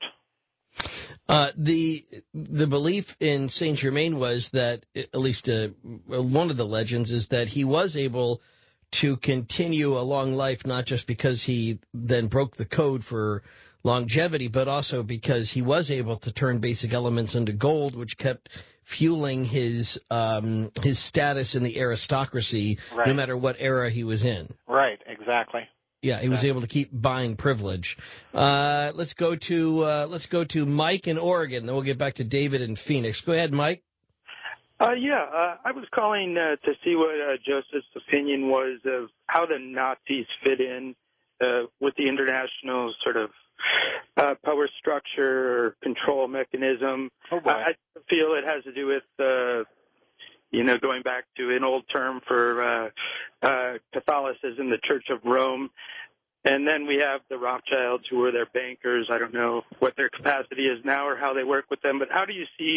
The belief in Saint Germain was that, at least one of the legends, is that he was able to continue a long life, not just because he then broke the code for longevity, but also because he was able to turn basic elements into gold, which kept fueling his status in the aristocracy, right, no matter what era he was in. Right, exactly. Yeah, he was able to keep buying privilege. Let's go to Mike in Oregon. Then we'll get back to David in Phoenix. Go ahead, Mike. I was calling to see what Joseph's opinion was of how the Nazis fit in with the international sort of power structure or control mechanism. Oh, boy. I feel it has to do with, going back to an old term for Catholicism, the Church of Rome. And then we have the Rothschilds, who were their bankers. I don't know what their capacity is now or how they work with them. But how do you see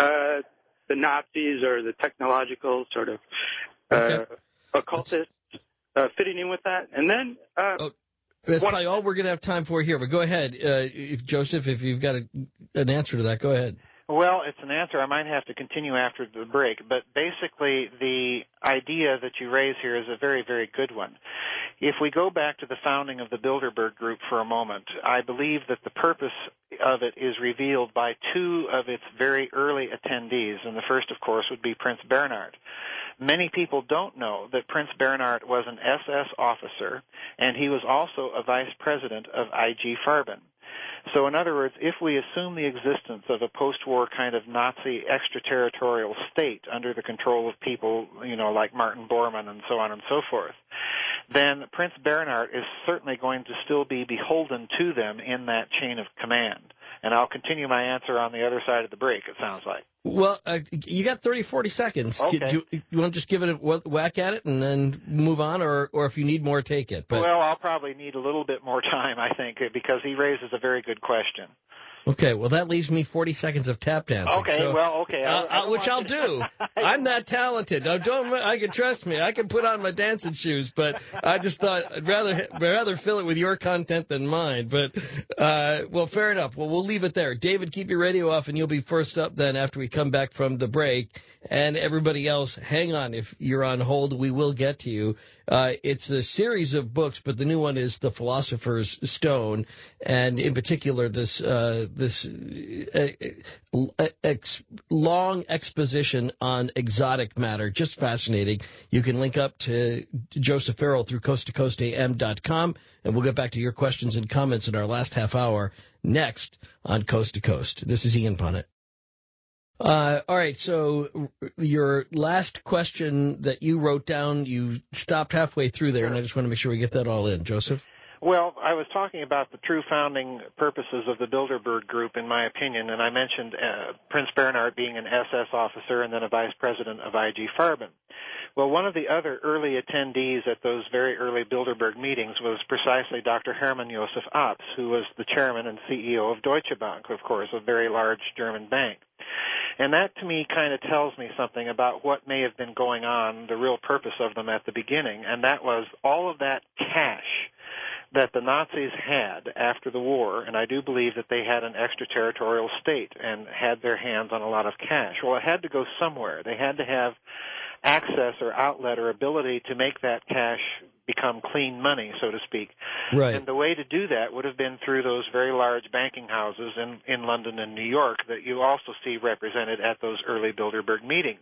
the Nazis or the technological sort of occultists fitting in with that? And then... That's probably all we're going to have time for here, but go ahead. Joseph, if you've got an answer to that, go ahead. Well, it's an answer I might have to continue after the break, but basically the idea that you raise here is a very, very good one. If we go back to the founding of the Bilderberg Group for a moment, I believe that the purpose of it is revealed by two of its very early attendees, and the first, of course, would be Prince Bernhard. Many people don't know that Prince Bernhard was an SS officer, and he was also a vice president of IG Farben. So in other words, if we assume the existence of a post-war kind of Nazi extraterritorial state under the control of people, like Martin Bormann and so on and so forth, then Prince Bernhard is certainly going to still be beholden to them in that chain of command. And I'll continue my answer on the other side of the break, it sounds like. Well, you got 30, 40 seconds. Okay. Do you want to just give it a whack at it and then move on, or if you need more, take it? But... Well, I'll probably need a little bit more time, I think, because he raises a very good question. Okay, well, that leaves me 40 seconds of tap dancing. Okay, so, okay. Which I'll do. I'm that talented. I can trust me. I can put on my dancing shoes, but I just thought I'd rather fill it with your content than mine. But, well, fair enough. Well, we'll leave it there. David, keep your radio off, and you'll be first up then after we come back from the break. And everybody else, hang on. If you're on hold, we will get to you. It's a series of books, but the new one is The Philosopher's Stone, and in particular, this this long exposition on exotic matter. Just fascinating. You can link up to Joseph Farrell through coasttocoastam.com, and we'll get back to your questions and comments in our last half hour next on Coast to Coast. This is Ian Punnett. All right, so your last question that you wrote down, you stopped halfway through there, and I just want to make sure we get that all in. Joseph? Well, I was talking about the true founding purposes of the Bilderberg Group, in my opinion, and I mentioned Prince Bernhard being an SS officer and then a vice president of IG Farben. Well, one of the other early attendees at those very early Bilderberg meetings was precisely Dr. Hermann Josef Abs, who was the chairman and CEO of Deutsche Bank, of course, a very large German bank. And that, to me, kind of tells me something about what may have been going on, the real purpose of them at the beginning, and that was all of that cash that the Nazis had after the war, and I do believe that they had an extraterritorial state and had their hands on a lot of cash. Well, it had to go somewhere. They had to have access or outlet or ability to make that cash become clean money, so to speak. Right. And the way to do that would have been through those very large banking houses in London and New York that you also see represented at those early Bilderberg meetings.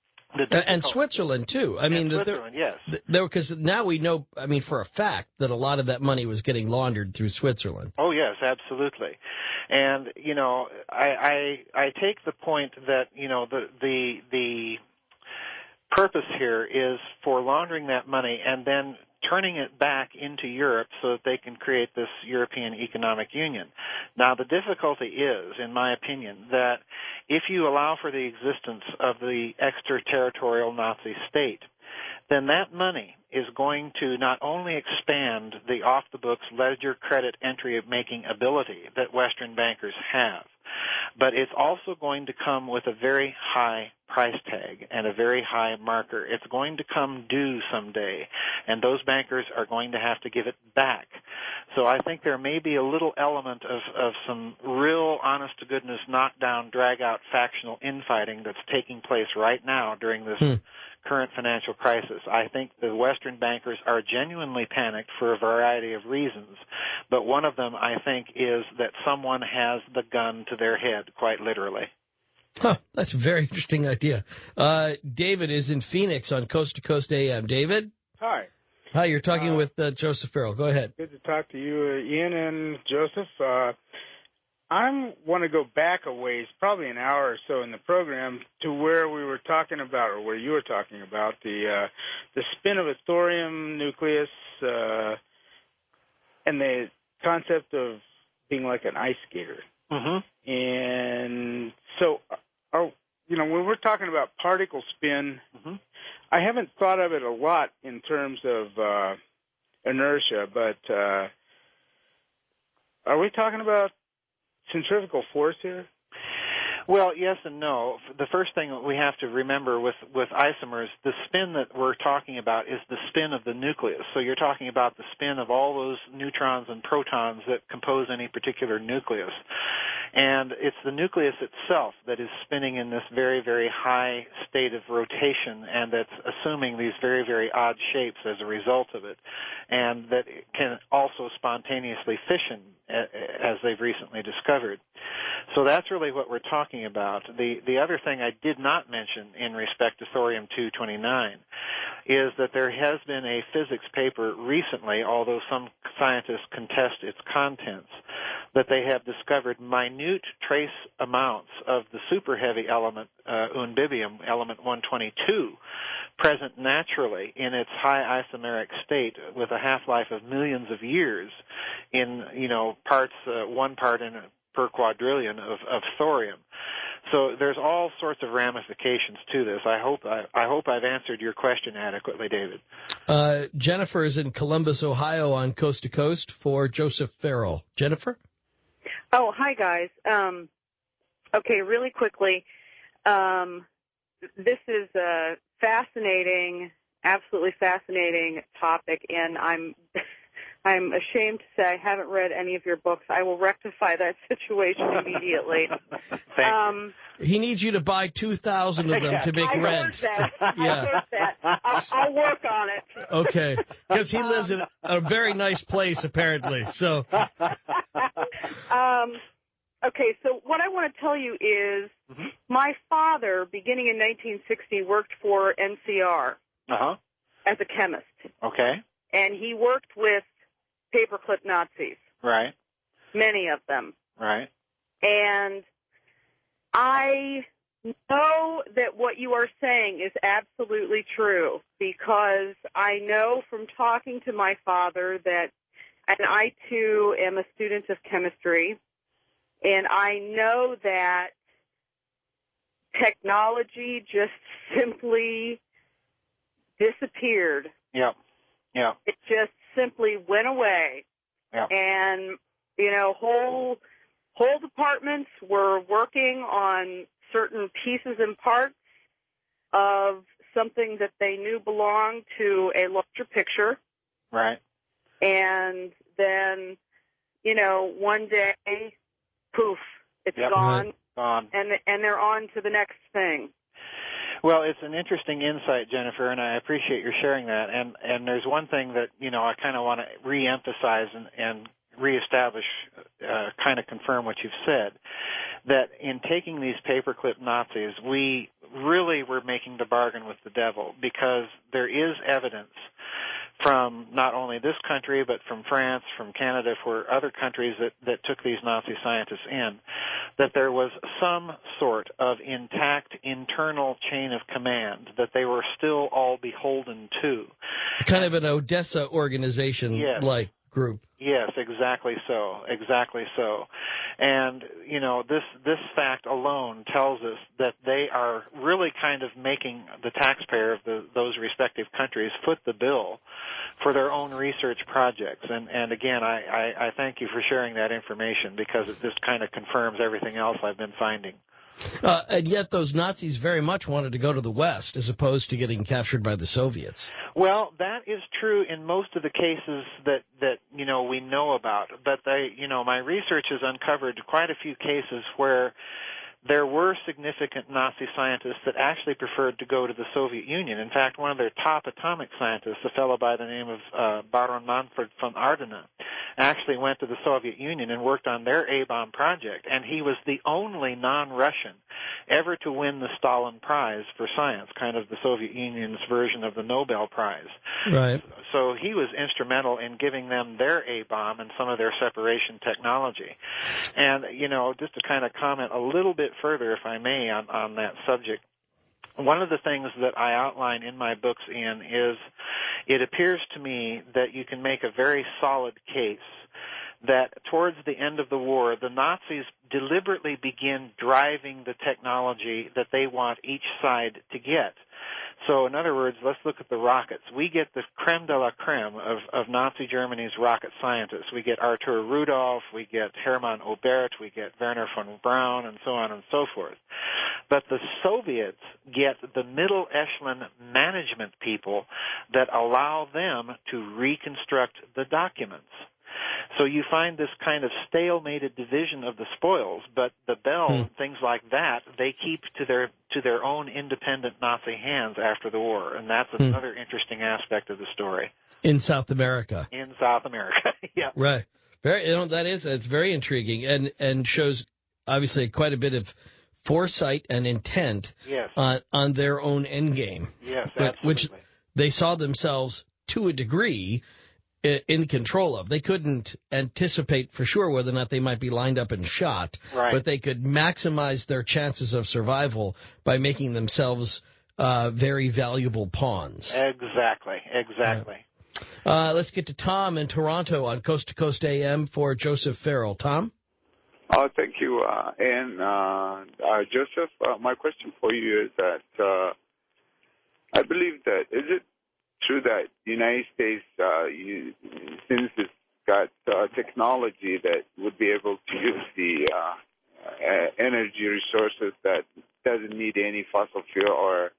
And Switzerland, too. I mean, Switzerland, yes. Because now we know, I mean, for a fact that a lot of that money was getting laundered through Switzerland. Oh, yes, absolutely. And, you know, I take the point that, you know, the purpose here is for laundering that money and then turning it back into Europe so that they can create this European Economic Union. Now, the difficulty is, in my opinion, that if you allow for the existence of the extraterritorial Nazi state, then that money is going to not only expand the off-the-books ledger credit entry-making ability that Western bankers have, but it's also going to come with a very high price tag and a very high marker. It's going to come due someday, and those bankers are going to have to give it back. So I think there may be a little element of some real honest-to-goodness knockdown, drag-out factional infighting that's taking place right now during this current financial crisis. I think the Western bankers are genuinely panicked for a variety of reasons, but one of them, I think, is that someone has the gun to their head, quite literally. Huh, that's a very interesting idea. David is in Phoenix on Coast to Coast AM. David? Hi. Hi, you're talking with Joseph Farrell. Go ahead. Good to talk to you, Ian and Joseph. I want to go back a ways, probably an hour or so in the program, to where we were talking about, or where you were talking about, the spin of a thorium nucleus and the concept of being like an ice skater. Mm-hmm. And so, when we're talking about particle spin, I haven't thought of it a lot in terms of inertia, but are we talking about centrifugal force here? Well, yes and no. The first thing that we have to remember with isomers, the spin that we're talking about is the spin of the nucleus. So you're talking about the spin of all those neutrons and protons that compose any particular nucleus. And it's the nucleus itself that is spinning in this very, very high state of rotation, and that's assuming these very, very odd shapes as a result of it, and that it can also spontaneously fission, as they've recently discovered. So that's really what we're talking about. The other thing I did not mention in respect to thorium-229 is that there has been a physics paper recently, although some scientists contest its contents, that they have discovered minute trace amounts of the super heavy element, unbibium, element 122, present naturally in its high isomeric state with a half-life of millions of years in, parts, 1 part per quadrillion of thorium. So there's all sorts of ramifications to this. I hope I've answered your question adequately, David. Jennifer is in Columbus, Ohio on Coast to Coast for Joseph Farrell. Jennifer? Oh, hi, guys. Okay, really quickly, this is a fascinating, absolutely fascinating topic, and I'm ashamed to say I haven't read any of your books. I will rectify that situation immediately. He needs you to buy 2,000 of them to make rent. I heard that. I'll work on it. Okay, because he lives in a very nice place, apparently. So, Okay, so what I want to tell you is my father, beginning in 1960, worked for NCR as a chemist. Okay. And he worked with paperclip Nazis. Right. Many of them. Right. And I know that what you are saying is absolutely true, because I know from talking to my father that, and I too am a student of chemistry, and I know that technology just simply disappeared. Yep. Yeah. It just simply went away. Yeah. And, you know, whole departments were working on certain pieces and parts of something that they knew belonged to a larger picture. Right. And then, you know, one day, poof, it's gone. Right. Gone. And they're on to the next thing. Well, it's an interesting insight, Jennifer, and I appreciate your sharing that. And there's one thing that, you know, I kind of want to reemphasize and reestablish, kind of confirm what you've said, that in taking these paperclip Nazis, we really were making the bargain with the devil, because there is evidence from not only this country, but from France, from Canada, for other countries that took these Nazi scientists in, that there was some sort of intact internal chain of command that they were still all beholden to. Kind of an Odessa organization-like group. Yes, exactly so. Exactly so. And, you know, this fact alone tells us that they are really kind of making the taxpayer of those respective countries foot the bill for their own research projects. And again, I thank you for sharing that information, because it just kind of confirms everything else I've been finding. And yet those Nazis very much wanted to go to the West as opposed to getting captured by the Soviets. Well, that is true in most of the cases that you know, we know about. But my research has uncovered quite a few cases where there were significant Nazi scientists that actually preferred to go to the Soviet Union. In fact, one of their top atomic scientists, a fellow by the name of Baron Manfred von Ardena, actually went to the Soviet Union and worked on their A-bomb project. And he was the only non-Russian ever to win the Stalin Prize for science, kind of the Soviet Union's version of the Nobel Prize. Right. So he was instrumental in giving them their A-bomb and some of their separation technology. And, you know, just to kind of comment a little bit further, if I may, on that subject, one of the things that I outline in my books, Ian, is it appears to me that you can make a very solid case that towards the end of the war, the Nazis deliberately begin driving the technology that they want each side to get. So, in other words, let's look at the rockets. We get the creme de la creme of Nazi Germany's rocket scientists. We get Arthur Rudolph, we get Hermann Oberth, we get Werner von Braun, and so on and so forth. But the Soviets get the middle echelon management people that allow them to reconstruct the documents. So you find this kind of stalemated division of the spoils, but the Bell and things like that, they keep to their own independent Nazi hands after the war, and that's another interesting aspect of the story. In South America. In South America, yeah. Right. It's very intriguing and shows obviously quite a bit of foresight and intent on their own endgame. Yes, absolutely. Which they saw themselves to a degree in control of. They couldn't anticipate for sure whether or not they might be lined up and shot, but they could maximize their chances of survival by making themselves very valuable pawns. Exactly. Let's get to Tom in Toronto on Coast to Coast AM for Joseph Farrell. Tom? Thank you. Joseph, my question for you is that I believe that, is it true that the United States, since it's got technology that would be able to use the energy resources that doesn't need any fossil fuel or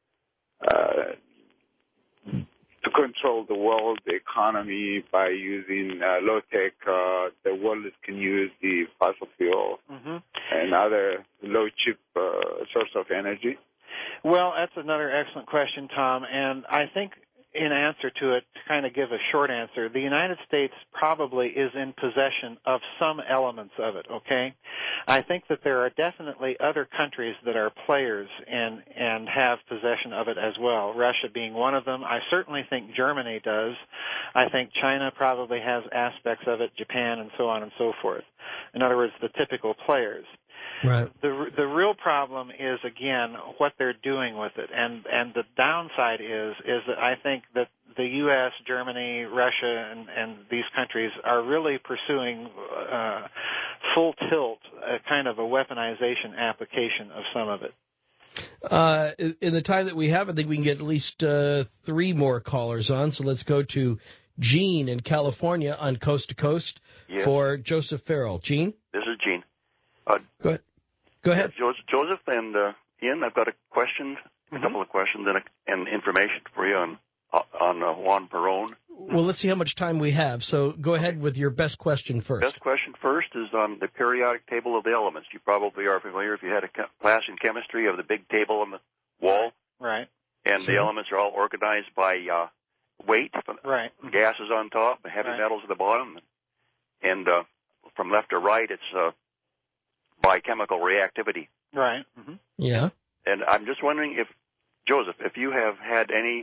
to control the world, the economy by using low-tech, the world can use the fossil fuel and other low-chip source of energy? Well, that's another excellent question, Tom, and I think in answer to it, to kind of give a short answer, the United States probably is in possession of some elements of it, okay? I think that there are definitely other countries that are players and have possession of it as well, Russia being one of them. I certainly think Germany does. I think China probably has aspects of it, Japan, and so on and so forth. In other words, the typical players. Right. The real problem is, again, what they're doing with it, and the downside is that I think that the U.S., Germany, Russia, and these countries are really pursuing full tilt, kind of a weaponization application of some of it. In the time that we have, I think we can get at least 3 more callers on. So let's go to Gene in California on Coast to Coast for Joseph Farrell. Gene? This is Gene. Go ahead. Joseph and Ian, I've got a question, a couple of questions and information for you on Juan Perón. Well, let's see how much time we have. So go ahead with your best question first. Best question first is on the periodic table of the elements. You probably are familiar if you had a class in chemistry of the big table on the wall. Right. And the elements are all organized by weight. Right. Gases on top, heavy metals at the bottom. And from left to right, it's by chemical reactivity. Right. Mm-hmm. Yeah. And I'm just wondering if, Joseph, if you have had any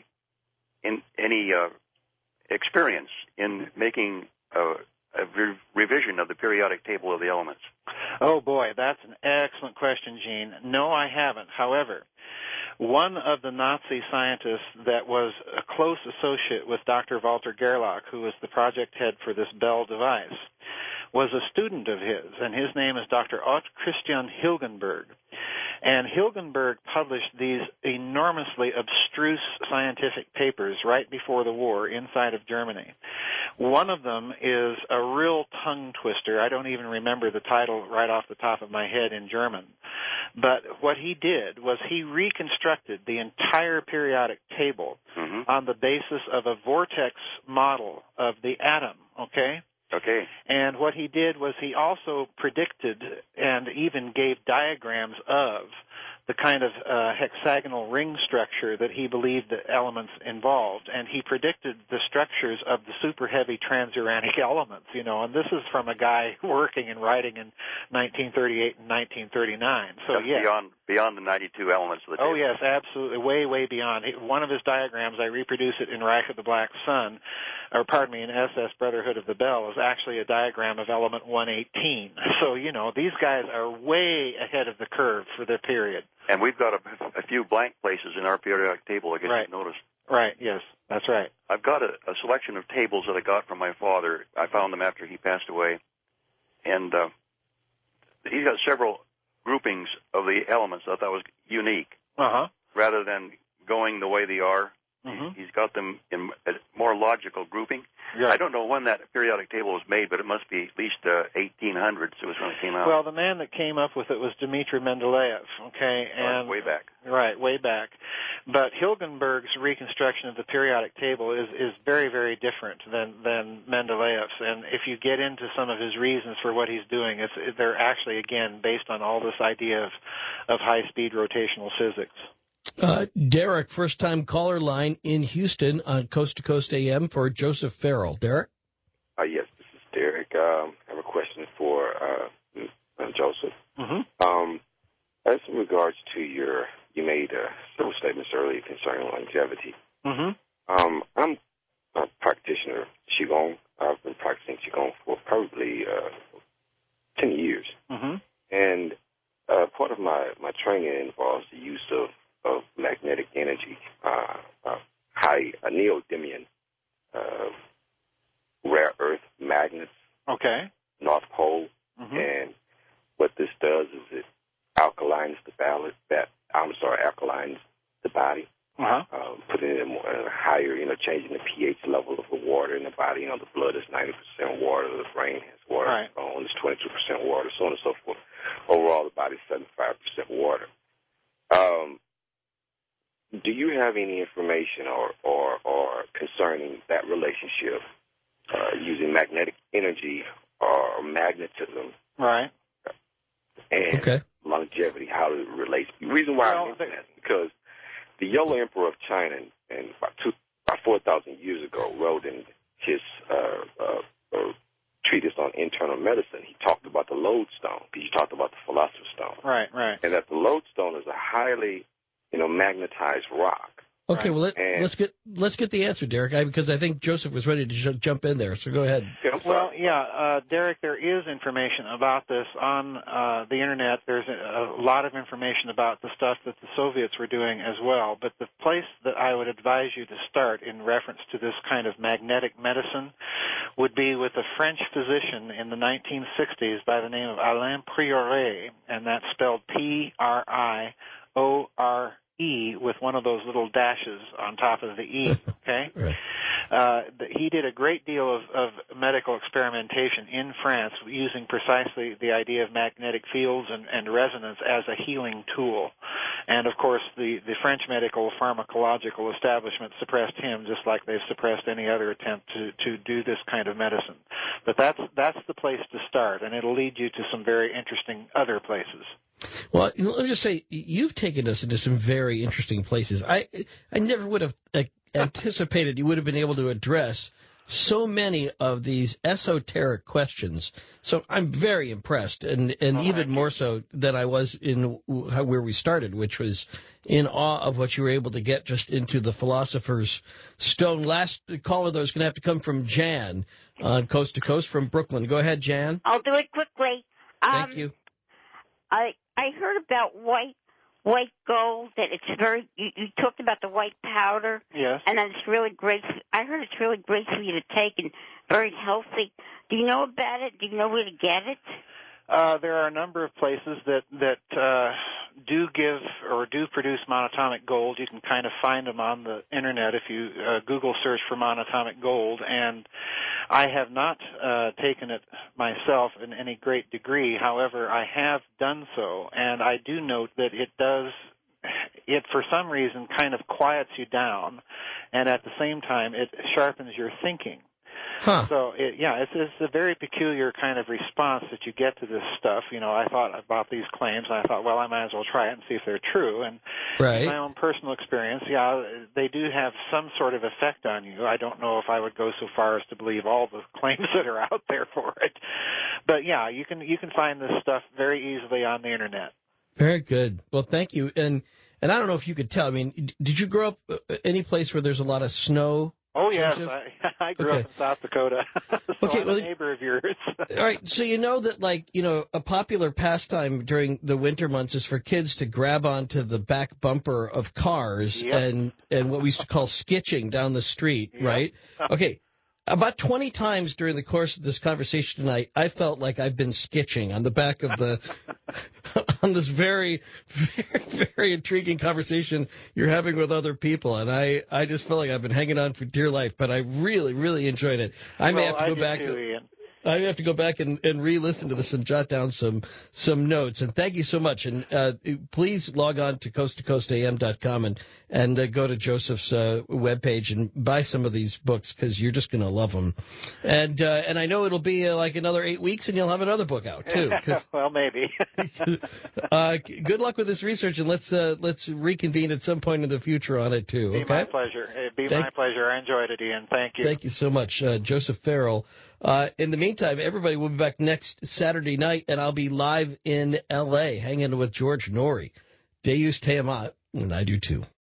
experience in making a revision of the periodic table of the elements. Oh, boy, that's an excellent question, Gene. No, I haven't. However, one of the Nazi scientists that was a close associate with Dr. Walter Gerlach, who was the project head for this Bell device, was a student of his, and his name is Dr. Ott Christian Hilgenberg. And Hilgenberg published these enormously abstruse scientific papers right before the war inside of Germany. One of them is a real tongue twister. I don't even remember the title right off the top of my head in German. But what he did was he reconstructed the entire periodic table on the basis of a vortex model of the atom, okay? Okay. And what he did was he also predicted and even gave diagrams of the kind of hexagonal ring structure that he believed the elements involved. And he predicted the structures of the super heavy transuranic elements, you know, and this is from a guy working and writing in 1938 and 1939. So, that's beyond the 92 elements of the table. Oh, yes, absolutely. Way, way beyond. One of his diagrams, I reproduce it in Reich of the Black Sun, in SS Brotherhood of the Bell, is actually a diagram of element 118. So, you know, these guys are way ahead of the curve for their period. And we've got a few blank places in our periodic table, I guess you've noticed. Right, yes, that's right. I've got a selection of tables that I got from my father. I found them after he passed away. And he's got several groupings of the elements that I thought was unique. Rather than going the way they are, he's got them in a more logical grouping. Yeah. I don't know when that periodic table was made, but it must be at least 1800s. It was when it came out. Well, the man that came up with it was Dmitry Mendeleev, okay? And way back. Right, way back. But Hilgenberg's reconstruction of the periodic table is very, very different than Mendeleev's. And if you get into some of his reasons for what he's doing, they're actually, again, based on all this idea of high-speed rotational physics. Derek, first-time caller line in Houston on Coast to Coast AM for Joseph Farrell. Derek? Yes, this is Derek. I have a question for Joseph. As in regards to you made several statements earlier concerning longevity. I'm a practitioner of Qigong. I've been practicing Qigong for probably 10 years. And part of my training involves the use of magnetic energy, high neodymium, rare earth magnets, North Pole, and what this does is it alkalines the body, putting it in a higher, changing the pH level of the water in the body. The blood is 90% water, the brain has water, the bone is 22% water, so on and so forth. Overall, the body is 75% water. Do you have any information or concerning that relationship using magnetic energy or magnetism? And longevity, how it relates? The reason why I'm mentioning that is because the Yellow Emperor of China in about 4,000 years ago, wrote in his treatise on internal medicine, he talked about the lodestone, because you talked about the philosopher's stone. Right. And that the lodestone is a highly, magnetized rock. Okay, well, let's get the answer, Derek, because I think Joseph was ready to jump in there, so go ahead. Well, Derek, there is information about this on the Internet. There's a lot of information about the stuff that the Soviets were doing as well, but the place that I would advise you to start in reference to this kind of magnetic medicine would be with a French physician in the 1960s by the name of Alain Prioret, and that's spelled Priore with one of those little dashes on top of the E, okay? Right. He did a great deal of medical experimentation in France using precisely the idea of magnetic fields and resonance as a healing tool. And, of course, the French medical pharmacological establishment suppressed him just like they've suppressed any other attempt to do this kind of medicine. But that's the place to start, and it'll lead you to some very interesting other places. Well, let me just say, you've taken us into some very interesting places. I never would have anticipated you would have been able to address so many of these esoteric questions. So I'm very impressed, and even more so than I was in where we started, which was in awe of what you were able to get just into the Philosopher's Stone. Last caller, though, is going to have to come from Jan on Coast to Coast from Brooklyn. Go ahead, Jan. I'll do it quickly. Thank you. I heard about white gold, that it's very, you talked about the white powder. Yes. And that it's really great. I heard it's really great for you to take and very healthy. Do you know about it? Do you know where to get it? There are a number of places that do give or do produce monatomic gold. You can kind of find them on the Internet if you Google search for monatomic gold. And I have not taken it myself in any great degree. However, I have done so, and I do note that it for some reason kind of quiets you down, and at the same time it sharpens your thinking. Huh. So, it's a very peculiar kind of response that you get to this stuff. I thought about these claims, and I thought, well, I might as well try it and see if they're true. And in my own personal experience, they do have some sort of effect on you. I don't know if I would go so far as to believe all the claims that are out there for it. But, you can find this stuff very easily on the Internet. Very good. Well, thank you. And I don't know if you could tell. I mean, did you grow up any place where there's a lot of snow? Oh, yes. I grew up in South Dakota, so I'm a neighbor of yours. All right. So you know that, a popular pastime during the winter months is for kids to grab onto the back bumper of cars and what we used to call skitching down the street, right? Okay. About 20 times during the course of this conversation tonight, I felt like I've been skitching on the back of the on this very, very, very intriguing conversation you're having with other people, and I just feel like I've been hanging on for dear life. But I really, really enjoyed it. I may have to go back. I have to go back and re-listen to this and jot down some notes. And thank you so much. And please log on to coasttocoastam.com and go to Joseph's webpage and buy some of these books because you're just going to love them. And I know it'll be like another 8 weeks and you'll have another book out too. Well, maybe. Good luck with this research, and let's reconvene at some point in the future on it too. Okay? My pleasure. It'd be my pleasure. I enjoyed it, Ian. Thank you. Thank you so much, Joseph Farrell. In the meantime, everybody, will be back next Saturday night, and I'll be live in L.A. hanging with George Norrie. Deus te amat, and I do too.